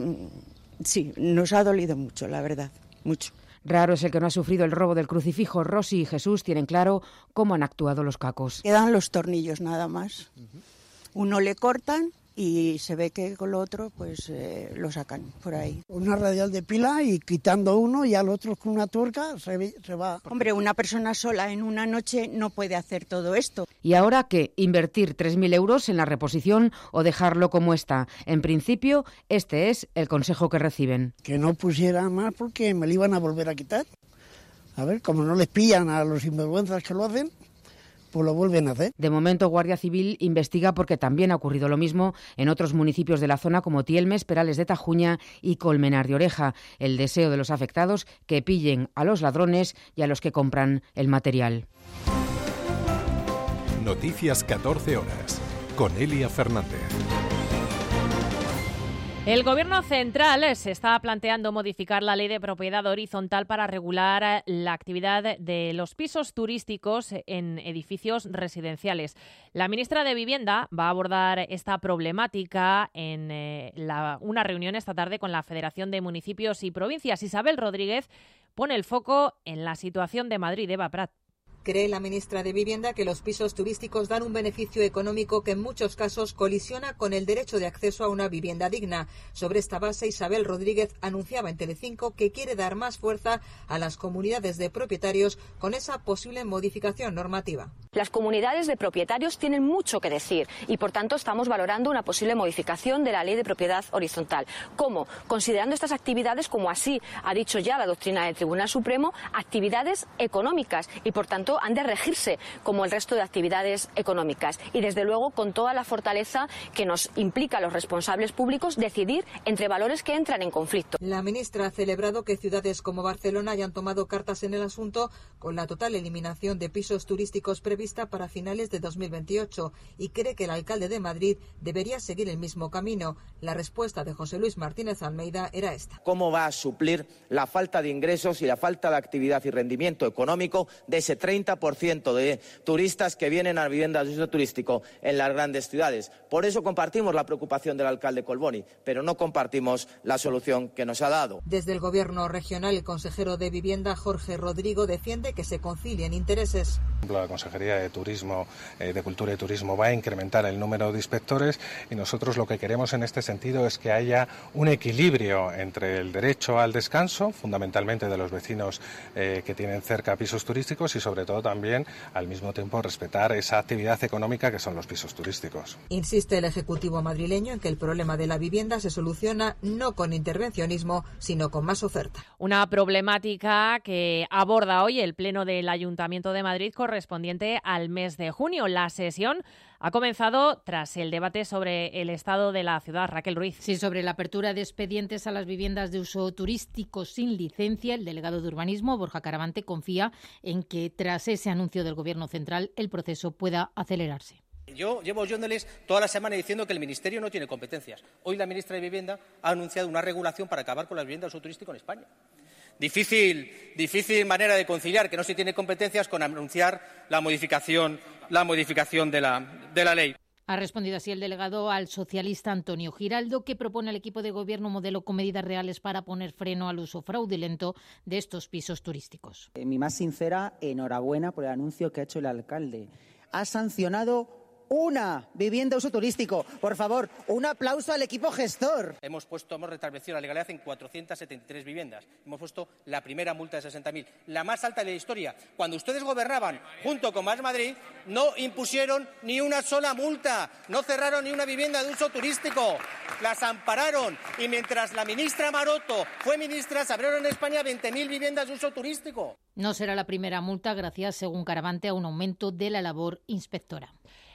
sí, nos ha dolido mucho, la verdad, mucho. Raro es el que no ha sufrido el robo del crucifijo. Rosy y Jesús tienen claro cómo han actuado los cacos. Quedan los tornillos nada más. Uno le cortan y se ve que con lo otro pues eh, lo sacan por ahí. Una radial de pila y quitando uno y al otro con una tuerca se, se va. Hombre, una persona sola en una noche no puede hacer todo esto. ¿Y ahora qué? ¿Invertir tres mil euros en la reposición o dejarlo como está? En principio, este es el consejo que reciben. Que no pusiera más porque me lo iban a volver a quitar. A ver, como no les pillan a los sinvergüenzas que lo hacen, pues lo vuelven a hacer. De momento, Guardia Civil investiga porque también ha ocurrido lo mismo en otros municipios de la zona como Tielmes, Perales de Tajuña y Colmenar de Oreja. El deseo de los afectados que pillen a los ladrones y a los que compran el material. Noticias catorce horas con Elia Fernández. El Gobierno central se está planteando modificar la ley de propiedad horizontal para regular la actividad de los pisos turísticos en edificios residenciales. La ministra de Vivienda va a abordar esta problemática en eh, la, una reunión esta tarde con la Federación de Municipios y Provincias. Isabel Rodríguez pone el foco en la situación de Madrid. Eva Prat. Cree la ministra de Vivienda que los pisos turísticos dan un beneficio económico que en muchos casos colisiona con el derecho de acceso a una vivienda digna. Sobre esta base, Isabel Rodríguez anunciaba en Telecinco que quiere dar más fuerza a las comunidades de propietarios con esa posible modificación normativa. Las comunidades de propietarios tienen mucho que decir y, por tanto, estamos valorando una posible modificación de la ley de propiedad horizontal. ¿Cómo? Considerando estas actividades, como así ha dicho ya la doctrina del Tribunal Supremo, actividades económicas y, por tanto, han de regirse como el resto de actividades económicas y, desde luego, con toda la fortaleza que nos implica a los responsables públicos decidir entre valores que entran en conflicto. La ministra ha celebrado que ciudades como Barcelona hayan tomado cartas en el asunto con la total eliminación de pisos turísticos prevista para finales de dos mil veintiocho y cree que el alcalde de Madrid debería seguir el mismo camino. La respuesta de José Luis Martínez Almeida era esta. ¿Cómo va a suplir la falta de ingresos y la falta de actividad y rendimiento económico de ese treinta por ciento de turistas que vienen a viviendas de uso turístico en las grandes ciudades? Por eso compartimos la preocupación del alcalde Colboni, pero no compartimos la solución que nos ha dado. Desde el Gobierno regional, el consejero de Vivienda, Jorge Rodrigo, defiende que se concilien intereses. La Consejería de Turismo, eh, de Cultura y Turismo va a incrementar el número de inspectores y nosotros lo que queremos en este sentido es que haya un equilibrio entre el derecho al descanso, fundamentalmente de los vecinos eh, que tienen cerca pisos turísticos, y sobre todo también al mismo tiempo respetar esa actividad económica que son los pisos turísticos. Insiste el Ejecutivo madrileño en que el problema de la vivienda se soluciona no con intervencionismo, sino con más oferta. Una problemática que aborda hoy el Pleno del Ayuntamiento de Madrid correspondiente al mes de junio. La sesión ha comenzado tras el debate sobre el estado de la ciudad. Raquel Ruiz. Sí, sobre la apertura de expedientes a las viviendas de uso turístico sin licencia, el delegado de Urbanismo, Borja Caravante, confía en que tras ese anuncio del Gobierno central el proceso pueda acelerarse. Yo llevo oyéndoles toda la semana diciendo que el Ministerio no tiene competencias. Hoy la ministra de Vivienda ha anunciado una regulación para acabar con las viviendas de uso turístico en España. Difícil, difícil manera de conciliar que no se tiene competencias con anunciar la modificación, la modificación de la, de la ley. Ha respondido así el delegado al socialista Antonio Giraldo, que propone al equipo de gobierno un modelo con medidas reales para poner freno al uso fraudulento de estos pisos turísticos. Eh, mi más sincera enhorabuena por el anuncio que ha hecho el alcalde. Ha sancionado una vivienda de uso turístico. Por favor, un aplauso al equipo gestor. Hemos puesto, hemos restablecido la legalidad en cuatrocientas setenta y tres viviendas. Hemos puesto la primera multa de sesenta mil, la más alta de la historia. Cuando ustedes gobernaban junto con Más Madrid, no impusieron ni una sola multa, no cerraron ni una vivienda de uso turístico, las ampararon. Y mientras la ministra Maroto fue ministra, se abrieron en España veinte mil viviendas de uso turístico. No será la primera multa gracias, según Caravante, a un aumento de la labor inspectora.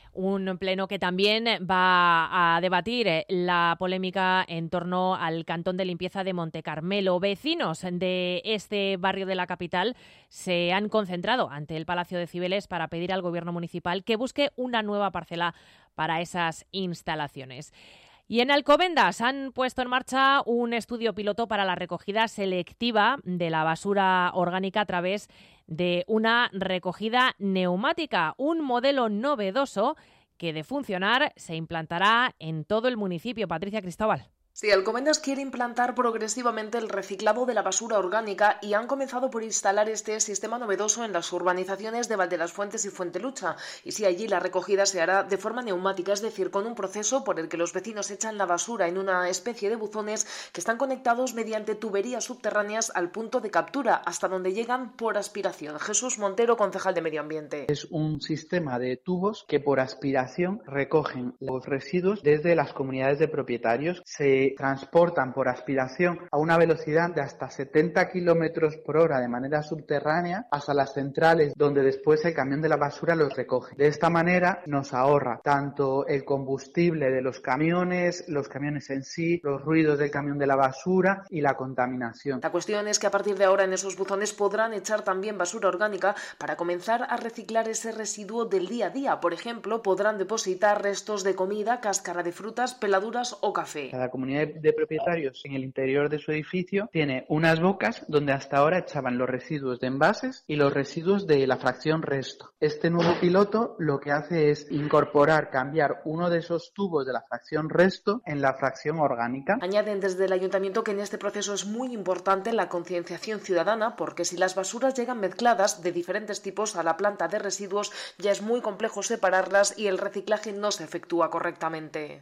Un pleno que también va a debatir la polémica en torno al cantón de limpieza de Montecarmelo. Vecinos de este barrio de la capital se han concentrado ante el Palacio de Cibeles para pedir al gobierno municipal que busque una nueva parcela para esas instalaciones. Y en Alcobendas han puesto en marcha un estudio piloto para la recogida selectiva de la basura orgánica a través de una recogida neumática, un modelo novedoso que, de funcionar, se implantará en todo el municipio. Patricia Cristóbal. Sí, Alcobendas quiere implantar progresivamente el reciclado de la basura orgánica y han comenzado por instalar este sistema novedoso en las urbanizaciones de Valdelasfuentes y Fuentelucha. Y sí, allí la recogida se hará de forma neumática, es decir, con un proceso por el que los vecinos echan la basura en una especie de buzones que están conectados mediante tuberías subterráneas al punto de captura, hasta donde llegan por aspiración. Jesús Montero, concejal de Medio Ambiente. Es un sistema de tubos que por aspiración recogen los residuos desde las comunidades de propietarios. Se transportan por aspiración a una velocidad de hasta setenta kilómetros por hora de manera subterránea hasta las centrales, donde después el camión de la basura los recoge. De esta manera nos ahorra tanto el combustible de los camiones, los camiones en sí, los ruidos del camión de la basura y la contaminación. La cuestión es que a partir de ahora en esos buzones podrán echar también basura orgánica para comenzar a reciclar ese residuo del día a día. Por ejemplo, podrán depositar restos de comida, cáscara de frutas, peladuras o café. Cada comunidad de propietarios en el interior de su edificio tiene unas bocas donde hasta ahora echaban los residuos de envases y los residuos de la fracción resto. Este nuevo piloto lo que hace es incorporar, cambiar uno de esos tubos de la fracción resto en la fracción orgánica. Añaden desde el ayuntamiento que en este proceso es muy importante la concienciación ciudadana, porque si las basuras llegan mezcladas de diferentes tipos a la planta de residuos, ya es muy complejo separarlas y el reciclaje no se efectúa correctamente.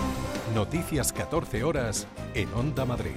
Noticias catorce horas en Onda Madrid.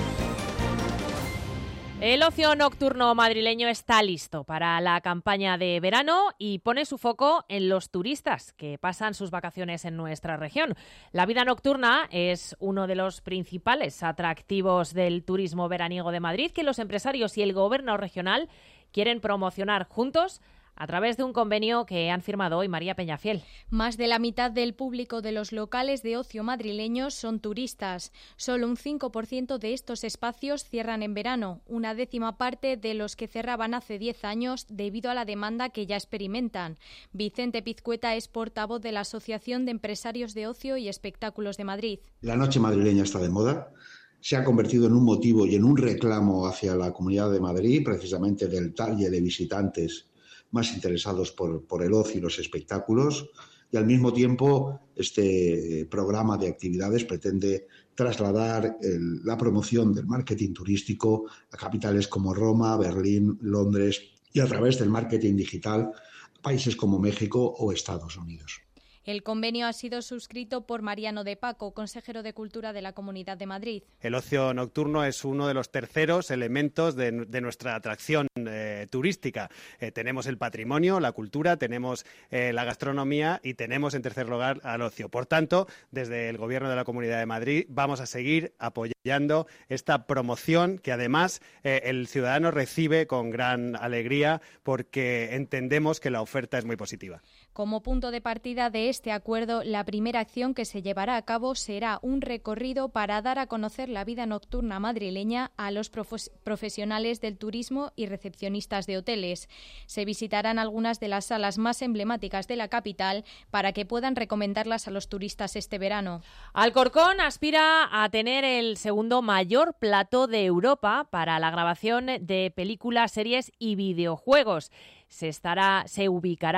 El ocio nocturno madrileño está listo para la campaña de verano y pone su foco en los turistas que pasan sus vacaciones en nuestra región. La vida nocturna es uno de los principales atractivos del turismo veraniego de Madrid, que los empresarios y el gobierno regional quieren promocionar juntos a través de un convenio que han firmado hoy. María Peñafiel. Más de la mitad del público de los locales de ocio madrileños son turistas. Solo un cinco por ciento de estos espacios cierran en verano, una décima parte de los que cerraban hace diez años debido a la demanda que ya experimentan. Vicente Pizcueta es portavoz de la Asociación de Empresarios de Ocio y Espectáculos de Madrid. La noche madrileña está de moda. Se ha convertido en un motivo y en un reclamo hacia la Comunidad de Madrid, precisamente del talle de visitantes más interesados por, por el ocio y los espectáculos, y al mismo tiempo este programa de actividades pretende trasladar el, la promoción del marketing turístico a capitales como Roma, Berlín, Londres y a través del marketing digital a países como México o Estados Unidos. El convenio ha sido suscrito por Mariano de Paco, consejero de Cultura de la Comunidad de Madrid. El ocio nocturno es uno de los terceros elementos de, de nuestra atracción eh, turística. Eh, tenemos el patrimonio, la cultura, tenemos eh, la gastronomía y tenemos en tercer lugar al ocio. Por tanto, desde el Gobierno de la Comunidad de Madrid vamos a seguir apoyando esta promoción que además eh, el ciudadano recibe con gran alegría porque entendemos que la oferta es muy positiva. Como punto de partida de este acuerdo, la primera acción que se llevará a cabo será un recorrido para dar a conocer la vida nocturna madrileña a los profes- profesionales del turismo y recepcionistas de hoteles. Se visitarán algunas de las salas más emblemáticas de la capital para que puedan recomendarlas a los turistas este verano. Alcorcón aspira a tener el segundo mayor plató de Europa para la grabación de películas, series y videojuegos. Se estará, se ubicará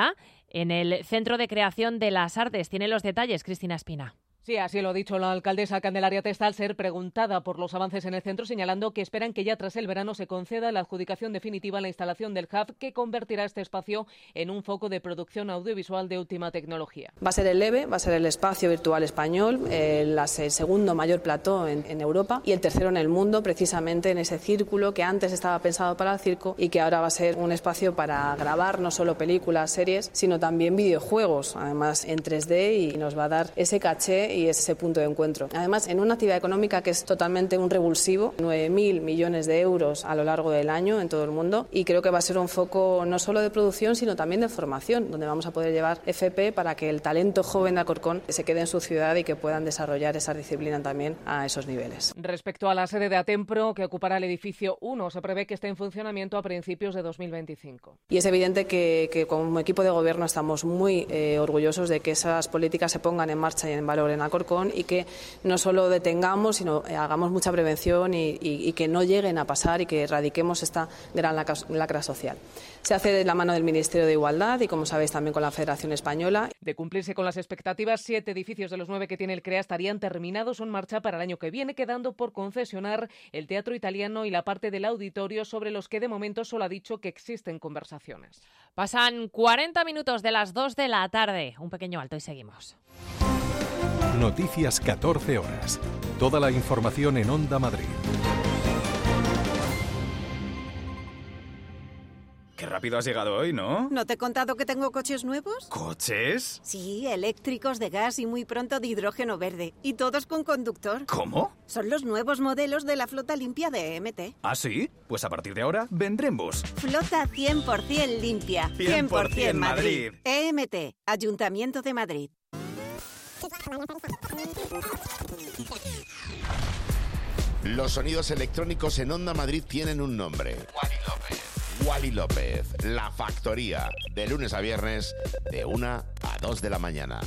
en el Centro de Creación de las Artes. Tiene los detalles, Cristina Espina. Sí, así lo ha dicho la alcaldesa Candelaria Testa al ser preguntada por los avances en el centro, señalando que esperan que ya tras el verano se conceda la adjudicación definitiva a la instalación del hub que convertirá este espacio en un foco de producción audiovisual de última tecnología. Va a ser el EVE, va a ser el espacio virtual español, el, el segundo mayor plató en, en Europa y el tercero en el mundo, precisamente en ese círculo que antes estaba pensado para el circo y que ahora va a ser un espacio para grabar no solo películas, series, sino también videojuegos, además en tres D, y nos va a dar ese caché y ese punto de encuentro. Además, en una actividad económica que es totalmente un revulsivo, nueve mil millones de euros a lo largo del año en todo el mundo, y creo que va a ser un foco no solo de producción, sino también de formación, donde vamos a poder llevar F P para que el talento joven de Alcorcón se quede en su ciudad y que puedan desarrollar esa disciplina también a esos niveles. Respecto a la sede de Atempro, que ocupará el edificio uno, se prevé que esté en funcionamiento a principios de dos mil veinticinco. Y es evidente que, que como equipo de gobierno estamos muy eh, orgullosos de que esas políticas se pongan en marcha y en valor en Alcorcón, y que no solo detengamos, sino hagamos mucha prevención y, y, y que no lleguen a pasar y que erradiquemos esta gran lacra, lacra social. Se hace de la mano del Ministerio de Igualdad y, como sabéis, también con la Federación Española. De cumplirse con las expectativas, siete edificios de los nueve que tiene el CREA estarían terminados o en marcha para el año que viene, quedando por concesionar el Teatro Italiano y la parte del auditorio, sobre los que de momento solo ha dicho que existen conversaciones. Pasan cuarenta minutos de las dos de la tarde. Un pequeño alto y seguimos. Noticias catorce horas. Toda la información en Onda Madrid. Qué rápido has llegado hoy, ¿no? ¿No te he contado que tengo coches nuevos? ¿Coches? Sí, eléctricos, de gas y muy pronto de hidrógeno verde. Y todos con conductor. ¿Cómo? Son los nuevos modelos de la flota limpia de E M T. ¿Ah, sí? Pues a partir de ahora vendré en bus. Flota cien por ciento limpia. cien por ciento Madrid. Madrid. E M T, Ayuntamiento de Madrid. Los sonidos electrónicos en Onda Madrid tienen un nombre. Wally López. Wally López, La Factoría, de lunes a viernes, de una a dos de la mañana.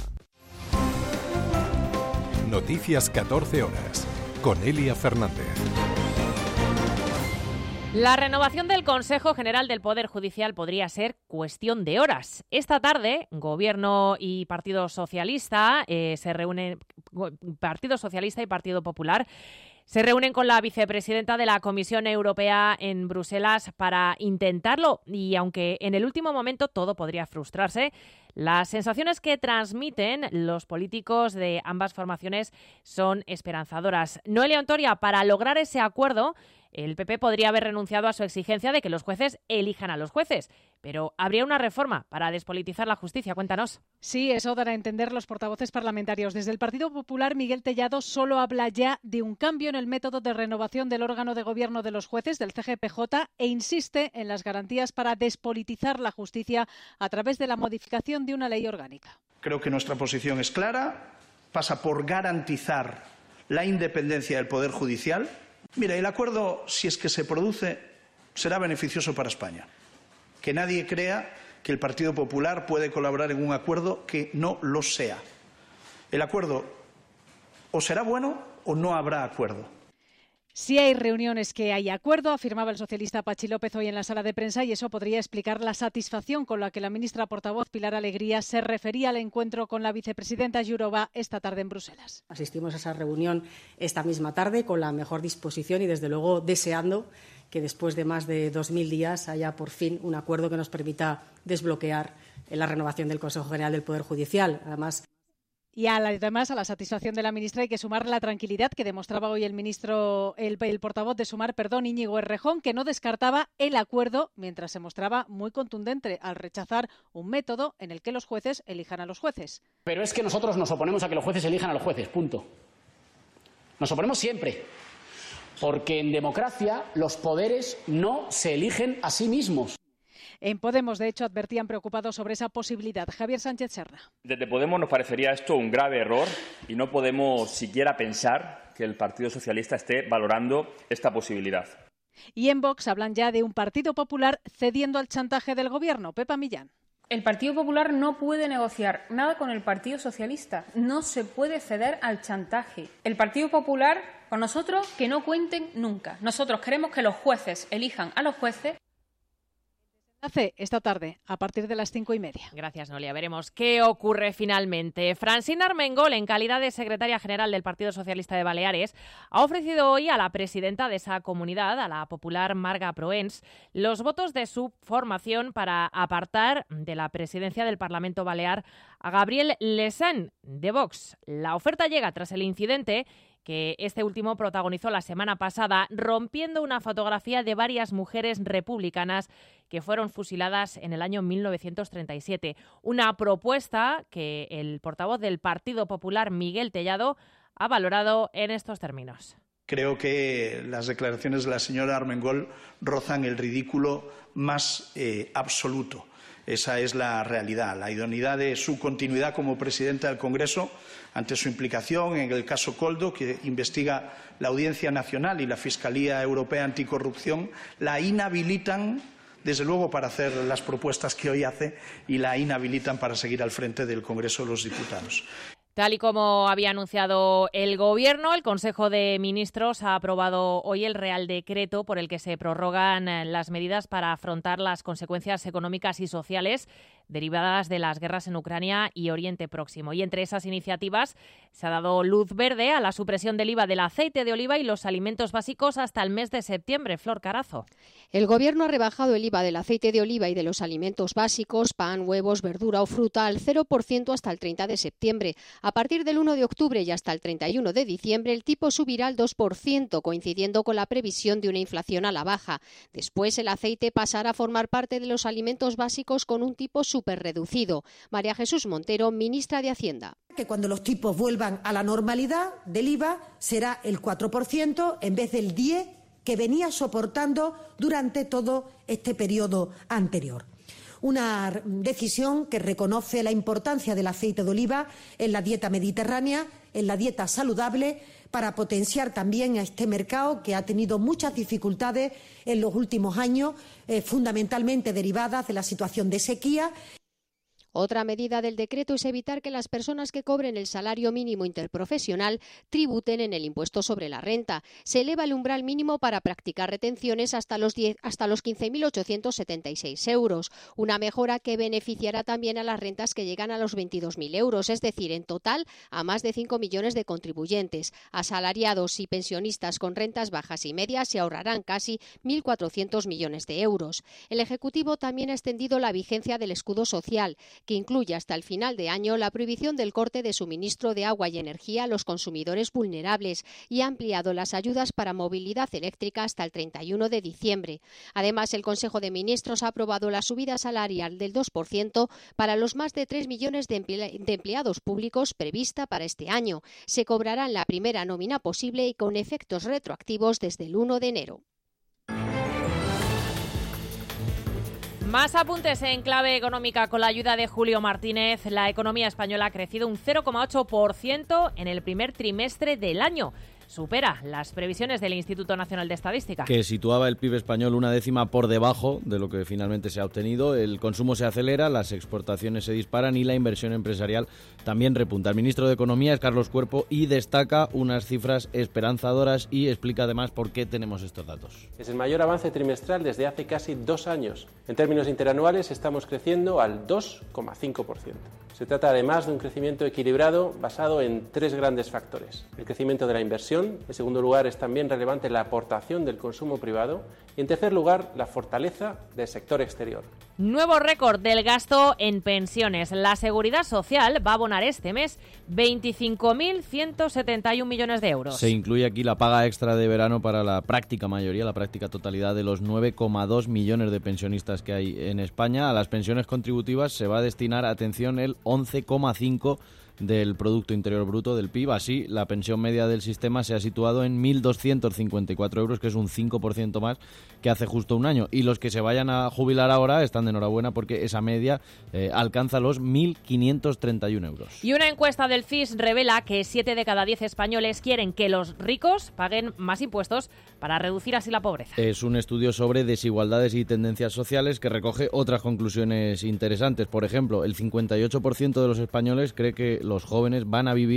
Noticias catorce horas, con Elia Fernández. La renovación del Consejo General del Poder Judicial podría ser cuestión de horas. Esta tarde, Gobierno y Partido Socialista eh, se reúnen, Partido Socialista y Partido Popular se reúnen con la vicepresidenta de la Comisión Europea en Bruselas para intentarlo. Y aunque en el último momento todo podría frustrarse, las sensaciones que transmiten los políticos de ambas formaciones son esperanzadoras. Noelia Ontoria, para lograr ese acuerdo, el P P podría haber renunciado a su exigencia de que los jueces elijan a los jueces, pero habría una reforma para despolitizar la justicia. Cuéntanos. Sí, eso dará a entender los portavoces parlamentarios. Desde el Partido Popular, Miguel Tellado solo habla ya de un cambio en el método de renovación del órgano de gobierno de los jueces, del C G P J, e insiste en las garantías para despolitizar la justicia a través de la modificación de una ley orgánica. Creo que nuestra posición es clara, pasa por garantizar la independencia del Poder Judicial. Mira, el acuerdo, si es que se produce, será beneficioso para España. Que nadie crea que el Partido Popular puede colaborar en un acuerdo que no lo sea. El acuerdo o será bueno o no habrá acuerdo. Si hay reuniones que hay acuerdo, afirmaba el socialista Pachi López hoy en la sala de prensa, y eso podría explicar la satisfacción con la que la ministra portavoz Pilar Alegría se refería al encuentro con la vicepresidenta Jourová esta tarde en Bruselas. Asistimos a esa reunión esta misma tarde con la mejor disposición y, desde luego, deseando que después de más de dos mil días haya por fin un acuerdo que nos permita desbloquear la renovación del Consejo General del Poder Judicial. Además, Y además a la satisfacción de la ministra hay que sumar la tranquilidad que demostraba hoy el ministro, el, el portavoz de Sumar, perdón, Íñigo Errejón, que no descartaba el acuerdo mientras se mostraba muy contundente al rechazar un método en el que los jueces elijan a los jueces. Pero es que nosotros nos oponemos a que los jueces elijan a los jueces, punto. Nos oponemos siempre, porque en democracia los poderes no se eligen a sí mismos. En Podemos, de hecho, advertían preocupados sobre esa posibilidad. Javier Sánchez Serra. Desde Podemos nos parecería esto un grave error y no podemos siquiera pensar que el Partido Socialista esté valorando esta posibilidad. Y en Vox hablan ya de un Partido Popular cediendo al chantaje del Gobierno. Pepa Millán. El Partido Popular no puede negociar nada con el Partido Socialista. No se puede ceder al chantaje. El Partido Popular, con nosotros, que no cuenten nunca. Nosotros queremos que los jueces elijan a los jueces. Hace esta tarde, a partir de las cinco y media. Gracias, Noelia. Veremos qué ocurre finalmente. Francina Armengol, en calidad de secretaria general del Partido Socialista de Baleares, ha ofrecido hoy a la presidenta de esa comunidad, a la popular Marga Proens, los votos de su formación para apartar de la presidencia del Parlamento Balear a Gabriel Lesén, de Vox. La oferta llega tras el incidente que este último protagonizó la semana pasada, rompiendo una fotografía de varias mujeres republicanas que fueron fusiladas en el año mil novecientos treinta y siete. Una propuesta que el portavoz del Partido Popular, Miguel Tellado, ha valorado en estos términos. Creo que las declaraciones de la señora Armengol rozan el ridículo más eh, absoluto. Esa es la realidad, la idoneidad de su continuidad como presidenta del Congreso ante su implicación en el caso Coldo, que investiga la Audiencia Nacional y la Fiscalía Europea Anticorrupción, la inhabilitan, desde luego, para hacer las propuestas que hoy hace y la inhabilitan para seguir al frente del Congreso de los Diputados. Tal y como había anunciado el Gobierno, el Consejo de Ministros ha aprobado hoy el Real Decreto por el que se prorrogan las medidas para afrontar las consecuencias económicas y sociales derivadas de las guerras en Ucrania y Oriente Próximo. Y entre esas iniciativas se ha dado luz verde a la supresión del I V A del aceite de oliva y los alimentos básicos hasta el mes de septiembre. Flor Carazo. El Gobierno ha rebajado el I V A del aceite de oliva y de los alimentos básicos, pan, huevos, verdura o fruta, al cero por ciento hasta el treinta de septiembre. A partir del uno de octubre y hasta el treinta y uno de diciembre, el tipo subirá al dos por ciento, coincidiendo con la previsión de una inflación a la baja. Después, el aceite pasará a formar parte de los alimentos básicos con un tipo superreducido. María Jesús Montero, ministra de Hacienda. Que cuando los tipos vuelvan a la normalidad del I V A será el cuatro por ciento en vez del diez por ciento que venía soportando durante todo este periodo anterior. Una decisión que reconoce la importancia del aceite de oliva en la dieta mediterránea, en la dieta saludable, para potenciar también a este mercado que ha tenido muchas dificultades en los últimos años, eh, fundamentalmente derivadas de la situación de sequía. Otra medida del decreto es evitar que las personas que cobren el salario mínimo interprofesional tributen en el impuesto sobre la renta. Se eleva el umbral mínimo para practicar retenciones hasta los, diez, hasta los quince mil ochocientos setenta y seis euros, una mejora que beneficiará también a las rentas que llegan a los veintidós mil euros, es decir, en total a más de cinco millones de contribuyentes. Asalariados y pensionistas con rentas bajas y medias se ahorrarán casi mil cuatrocientos millones de euros. El Ejecutivo también ha extendido la vigencia del escudo social, que incluye hasta el final de año la prohibición del corte de suministro de agua y energía a los consumidores vulnerables y ha ampliado las ayudas para movilidad eléctrica hasta el treinta y uno de diciembre. Además, el Consejo de Ministros ha aprobado la subida salarial del dos por ciento para los más de tres millones de, emple- de empleados públicos prevista para este año. Se cobrarán la primera nómina posible y con efectos retroactivos desde el uno de enero. Más apuntes en clave económica con la ayuda de Julio Martínez. La economía española ha crecido un cero coma ocho por ciento en el primer trimestre del año. Supera las previsiones del Instituto Nacional de Estadística, que situaba el P I B español una décima por debajo de lo que finalmente se ha obtenido. El consumo se acelera, las exportaciones se disparan y la inversión empresarial también repunta. El ministro de Economía es Carlos Cuerpo y destaca unas cifras esperanzadoras y explica además por qué tenemos estos datos. Es el mayor avance trimestral desde hace casi dos años. En términos interanuales estamos creciendo al dos coma cinco por ciento. Se trata además de un crecimiento equilibrado basado en tres grandes factores. El crecimiento de la inversión, en segundo lugar es también relevante la aportación del consumo privado y en tercer lugar la fortaleza del sector exterior. Nuevo récord del gasto en pensiones. La Seguridad Social va a abonar este mes veinticinco mil ciento setenta y uno millones de euros. Se incluye aquí la paga extra de verano para la práctica mayoría, la práctica totalidad de los nueve coma dos millones de pensionistas que hay en España. A las pensiones contributivas se va a destinar, atención, el once coma cinco del Producto Interior Bruto, del P I B. Así, la pensión media del sistema se ha situado en mil doscientos cincuenta y cuatro euros, que es un cinco por ciento más que hace justo un año. Y los que se vayan a jubilar ahora están de enhorabuena porque esa media eh, alcanza los mil quinientos treinta y uno euros. Y una encuesta del C I S revela que siete de cada diez españoles quieren que los ricos paguen más impuestos para reducir así la pobreza. Es un estudio sobre desigualdades y tendencias sociales que recoge otras conclusiones interesantes. Por ejemplo, el cincuenta y ocho por ciento de los españoles cree que los jóvenes van a vivir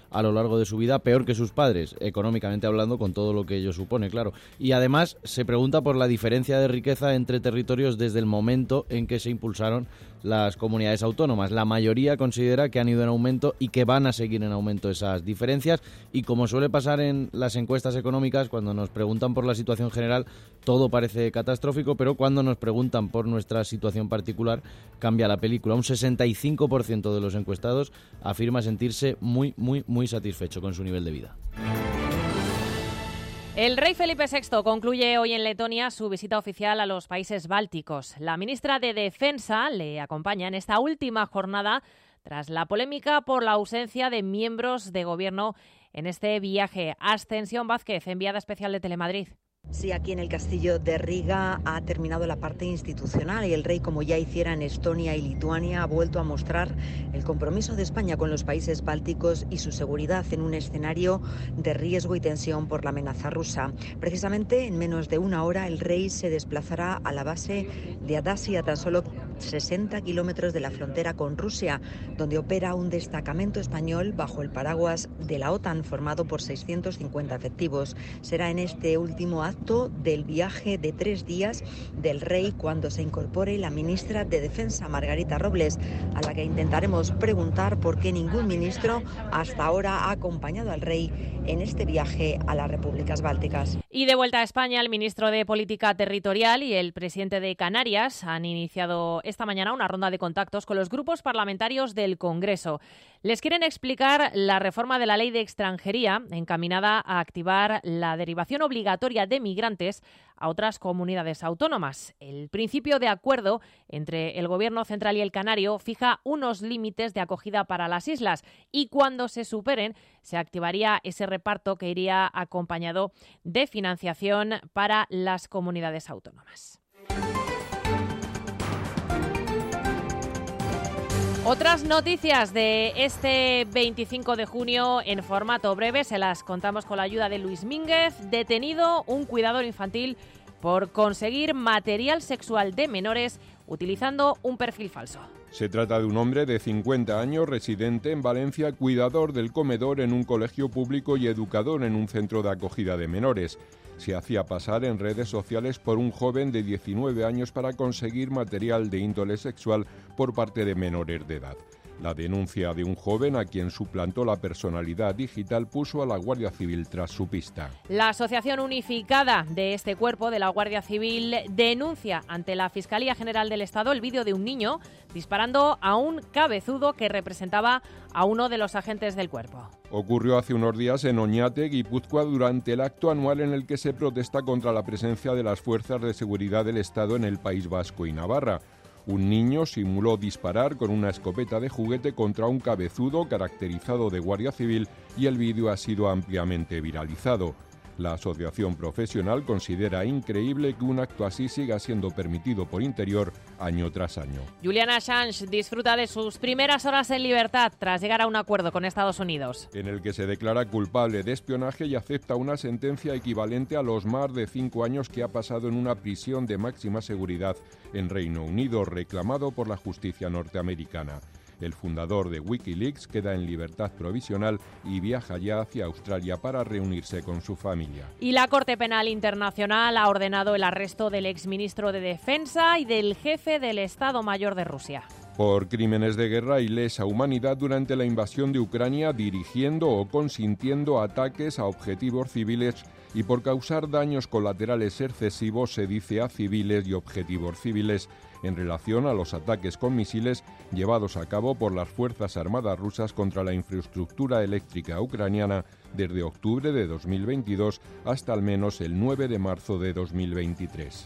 a lo largo de su vida peor que sus padres, económicamente hablando, con todo lo que ello supone, claro. Y además se pregunta por la diferencia de riqueza entre territorios desde el momento en que se impulsaron las comunidades autónomas. La mayoría considera que han ido en aumento y que van a seguir en aumento esas diferencias, y como suele pasar en las encuestas económicas, cuando nos preguntan por la situación general todo parece catastrófico, pero cuando nos preguntan por nuestra situación particular cambia la película. Un sesenta y cinco por ciento de los encuestados afirma sentirse muy, muy, muy satisfecho con su nivel de vida. El rey Felipe sexto concluye hoy en Letonia su visita oficial a los países bálticos. La ministra de Defensa le acompaña en esta última jornada tras la polémica por la ausencia de miembros de gobierno en este viaje. Ascensión Vázquez, enviada especial de Telemadrid. Sí, aquí en el castillo de Riga ha terminado la parte institucional y el rey, como ya hiciera en Estonia y Lituania, ha vuelto a mostrar el compromiso de España con los países bálticos y su seguridad en un escenario de riesgo y tensión por la amenaza rusa. Precisamente en menos de una hora el rey se desplazará a la base de Adasi, a tan solo sesenta kilómetros de la frontera con Rusia, donde opera un destacamento español bajo el paraguas de la OTAN formado por seiscientos cincuenta efectivos. Será en este último acto del viaje de tres días del rey cuando se incorpore la ministra de Defensa, Margarita Robles, a la que intentaremos preguntar por qué ningún ministro hasta ahora ha acompañado al rey en este viaje a las repúblicas bálticas. Y de vuelta a España, el ministro de Política Territorial y el presidente de Canarias han iniciado esta mañana una ronda de contactos con los grupos parlamentarios del Congreso. Les quieren explicar la reforma de la ley de extranjería encaminada a activar la derivación obligatoria de migrantes a otras comunidades autónomas. El principio de acuerdo entre el Gobierno central y el canario fija unos límites de acogida para las islas y cuando se superen se activaría ese reparto que iría acompañado de financiación para las comunidades autónomas. Otras noticias de este veinticinco de junio en formato breve se las contamos con la ayuda de Luis Mínguez. Detenido un cuidador infantil por conseguir material sexual de menores utilizando un perfil falso. Se trata de un hombre de cincuenta años, residente en Valencia, cuidador del comedor en un colegio público y educador en un centro de acogida de menores. Se hacía pasar en redes sociales por un joven de diecinueve años para conseguir material de índole sexual por parte de menores de edad. La denuncia de un joven a quien suplantó la personalidad digital puso a la Guardia Civil tras su pista. La Asociación Unificada de este cuerpo de la Guardia Civil denuncia ante la Fiscalía General del Estado el vídeo de un niño disparando a un cabezudo que representaba a uno de los agentes del cuerpo. Ocurrió hace unos días en Oñate, Guipúzcoa, durante el acto anual en el que se protesta contra la presencia de las fuerzas de seguridad del Estado en el País Vasco y Navarra. Un niño simuló disparar con una escopeta de juguete contra un cabezudo caracterizado de Guardia Civil y el vídeo ha sido ampliamente viralizado. La asociación profesional considera increíble que un acto así siga siendo permitido por Interior año tras año. Julian Assange disfruta de sus primeras horas en libertad tras llegar a un acuerdo con Estados Unidos, en el que se declara culpable de espionaje y acepta una sentencia equivalente a los más de cinco años que ha pasado en una prisión de máxima seguridad en Reino Unido, reclamado por la justicia norteamericana. El fundador de Wikileaks queda en libertad provisional y viaja ya hacia Australia para reunirse con su familia. Y la Corte Penal Internacional ha ordenado el arresto del exministro de Defensa y del jefe del Estado Mayor de Rusia por crímenes de guerra y lesa humanidad durante la invasión de Ucrania, dirigiendo o consintiendo ataques a objetivos civiles y por causar daños colaterales excesivos, se dice, a civiles y objetivos civiles, en relación a los ataques con misiles llevados a cabo por las Fuerzas Armadas rusas contra la infraestructura eléctrica ucraniana desde octubre de dos mil veintidós hasta al menos el nueve de marzo de dos mil veintitrés.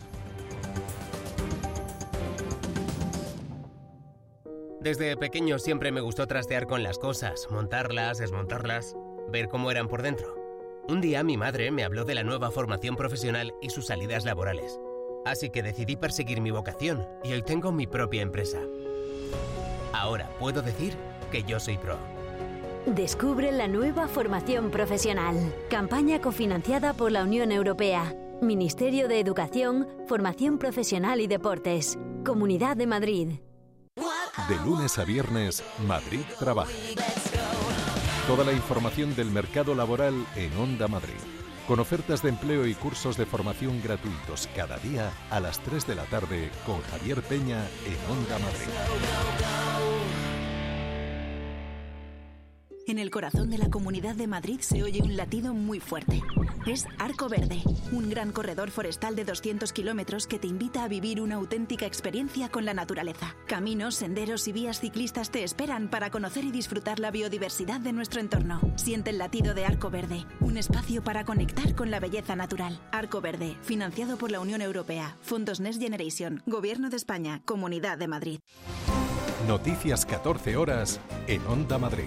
Desde pequeño siempre me gustó trastear con las cosas, montarlas, desmontarlas, ver cómo eran por dentro. Un día mi madre me habló de la nueva formación profesional y sus salidas laborales. Así que decidí perseguir mi vocación y hoy tengo mi propia empresa. Ahora puedo decir que yo soy pro. Descubre la nueva formación profesional. Campaña cofinanciada por la Unión Europea. Ministerio de Educación, Formación Profesional y Deportes. Comunidad de Madrid. De lunes a viernes, Madrid Trabaja. Toda la información del mercado laboral en Onda Madrid. Con ofertas de empleo y cursos de formación gratuitos cada día a las tres de la tarde con Javier Peña en Onda Madrid. En el corazón de la Comunidad de Madrid se oye un latido muy fuerte. Es Arco Verde, un gran corredor forestal de doscientos kilómetros que te invita a vivir una auténtica experiencia con la naturaleza. Caminos, senderos y vías ciclistas te esperan para conocer y disfrutar la biodiversidad de nuestro entorno. Siente el latido de Arco Verde, un espacio para conectar con la belleza natural. Arco Verde, financiado por la Unión Europea, Fondos Next Generation, Gobierno de España, Comunidad de Madrid. Noticias catorce horas en Onda Madrid.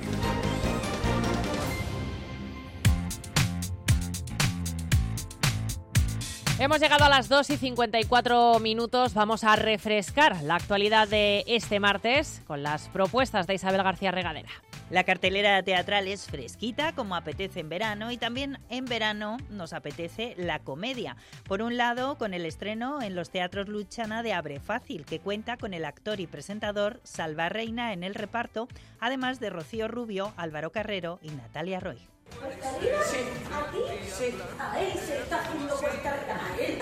Hemos llegado a las dos y cincuenta y cuatro minutos. Vamos a refrescar la actualidad de este martes con las propuestas de Isabel García Regadera. La cartelera teatral es fresquita, como apetece en verano, y también en verano nos apetece la comedia. Por un lado, con el estreno en los teatros Luchana de Abre Fácil, que cuenta con el actor y presentador Salva Reina en el reparto, además de Rocío Rubio, Álvaro Carrero y Natalia Roy. ¿Cuesta arriba? Sí. ¿Aquí? Sí. Ahí se está haciendo cuesta arriba. Ahí.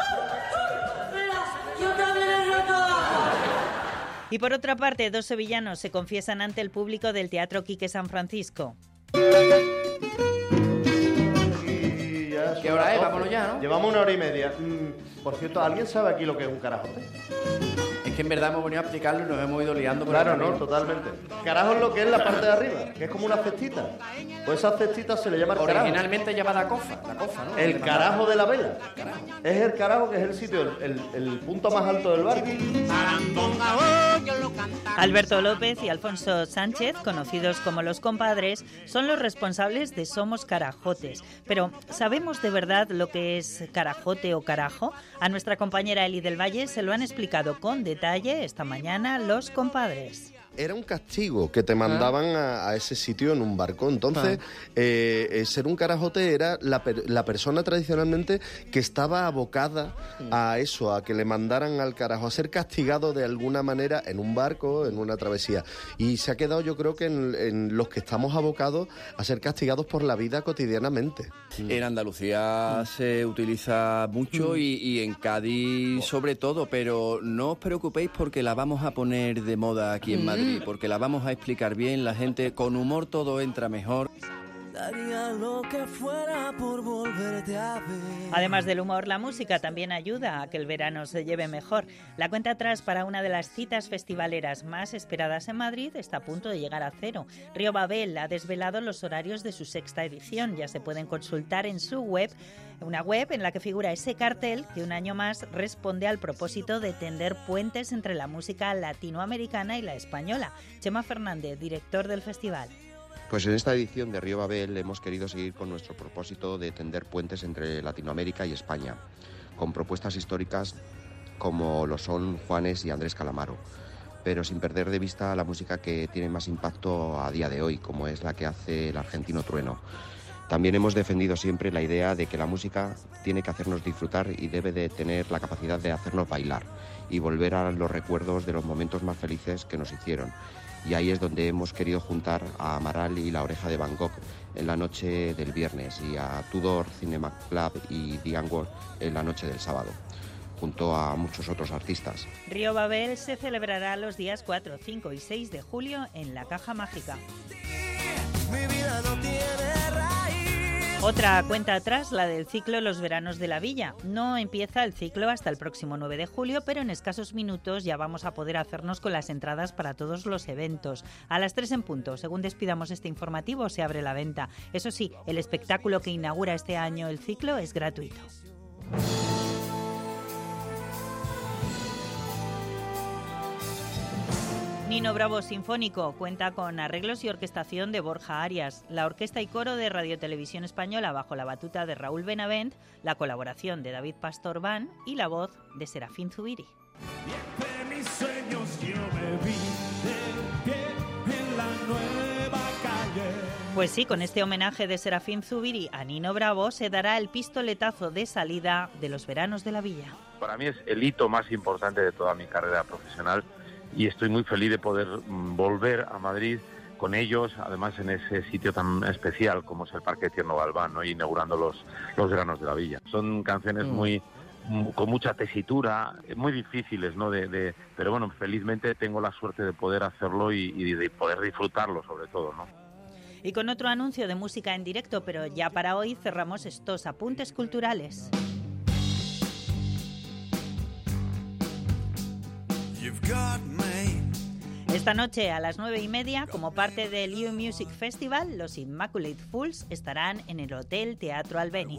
¡Yo también he roto! Y por otra parte, dos sevillanos se confiesan ante el público del Teatro Quique San Francisco. ¿Qué hora es? Vámonos ya, ¿no? Llevamos una hora y media. Mm, por cierto, ¿alguien sabe aquí lo que es un carajote? Es que en verdad hemos venido a explicarlo y nos hemos ido liando. Claro, no, totalmente. Carajo es lo que es la parte de arriba, que es como una cestita. Pues esa cestita se le llama carajo. Originalmente llamada cofa, la cofa, ¿no? El carajo de la vela. Es el carajo que es el sitio, el, el, el punto más alto del barco. Alberto López y Alfonso Sánchez, conocidos como los compadres, son los responsables de Somos Carajotes. Pero, ¿sabemos de verdad lo que es carajote o carajo? A nuestra compañera Eli del Valle se lo han explicado con detalle esta mañana los compadres. Era un castigo que te mandaban a, a ese sitio en un barco. Entonces, ah. eh, ser un carajote era la, per, la persona tradicionalmente que estaba abocada a eso, a que le mandaran al carajo, a ser castigado de alguna manera en un barco, en una travesía. Y se ha quedado, yo creo que en, en los que estamos abocados a ser castigados por la vida cotidianamente. En Andalucía mm. se utiliza mucho mm. y, y en Cádiz sobre todo, pero no os preocupéis porque la vamos a poner de moda aquí en mm. Madrid. Porque la vamos a explicar bien, la gente con humor todo entra mejor. Daría lo que fuera por volverte a ver. Además del humor, la música también ayuda a que el verano se lleve mejor. La cuenta atrás para una de las citas festivaleras más esperadas en Madrid está a punto de llegar a cero. Río Babel ha desvelado los horarios de su sexta edición. Ya se pueden consultar en su web, una web en la que figura ese cartel que un año más responde al propósito de tender puentes entre la música latinoamericana y la española. Chema Fernández, director del festival. Pues en esta edición de Río Babel hemos querido seguir con nuestro propósito de tender puentes entre Latinoamérica y España, con propuestas históricas como lo son Juanes y Andrés Calamaro, pero sin perder de vista la música que tiene más impacto a día de hoy, como es la que hace el argentino Trueno. También hemos defendido siempre la idea de que la música tiene que hacernos disfrutar y debe de tener la capacidad de hacernos bailar y volver a los recuerdos de los momentos más felices que nos hicieron. Y ahí es donde hemos querido juntar a Amaral y La Oreja de Van Gogh en la noche del viernes y a Tudor Cinema Club y The Angor en la noche del sábado, junto a muchos otros artistas. Río Babel se celebrará los días cuatro, cinco y seis de julio en la Caja Mágica. Mi vida no tiene raíz. Otra cuenta atrás, la del ciclo Los Veranos de la Villa. No empieza el ciclo hasta el próximo nueve de julio, pero en escasos minutos ya vamos a poder hacernos con las entradas para todos los eventos. A las tres en punto, según despidamos este informativo, se abre la venta. Eso sí, el espectáculo que inaugura este año el ciclo es gratuito. Nino Bravo Sinfónico cuenta con arreglos y orquestación de Borja Arias, la orquesta y coro de Radio Televisión Española bajo la batuta de Raúl Benavent, la colaboración de David Pastor Ban y la voz de Serafín Zubiri. De mis sueños yo me vi de pie en la nueva calle. Pues sí, con este homenaje de Serafín Zubiri a Nino Bravo se dará el pistoletazo de salida de los Veranos de la Villa. Para mí es el hito más importante de toda mi carrera profesional y estoy muy feliz de poder volver a Madrid con ellos, además en ese sitio tan especial como es el Parque Tierno Galván, ¿no? Inaugurando los, los granos de la villa. Son canciones mm. muy... con mucha tesitura, muy difíciles, ¿no? De, de, pero bueno, felizmente tengo la suerte de poder hacerlo y, y de poder disfrutarlo sobre todo, ¿no? Y con otro anuncio de música en directo, pero ya para hoy cerramos estos apuntes culturales. Esta noche a las nueve y media, como parte del You Music Festival, los Immaculate Fools estarán en el Hotel Teatro Albéniz.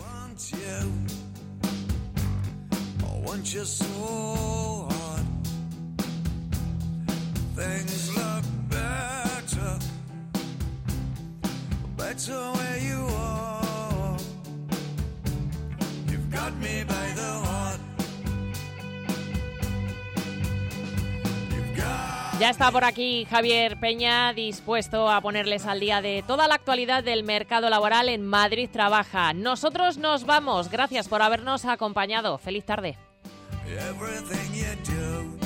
Want you so hard. Things look better, better where you are. You've got me by the heart. Ya está por aquí Javier Peña, dispuesto a ponerles al día de toda la actualidad del mercado laboral en Madrid Trabaja. Nosotros nos vamos. Gracias por habernos acompañado. Feliz tarde. Everything you do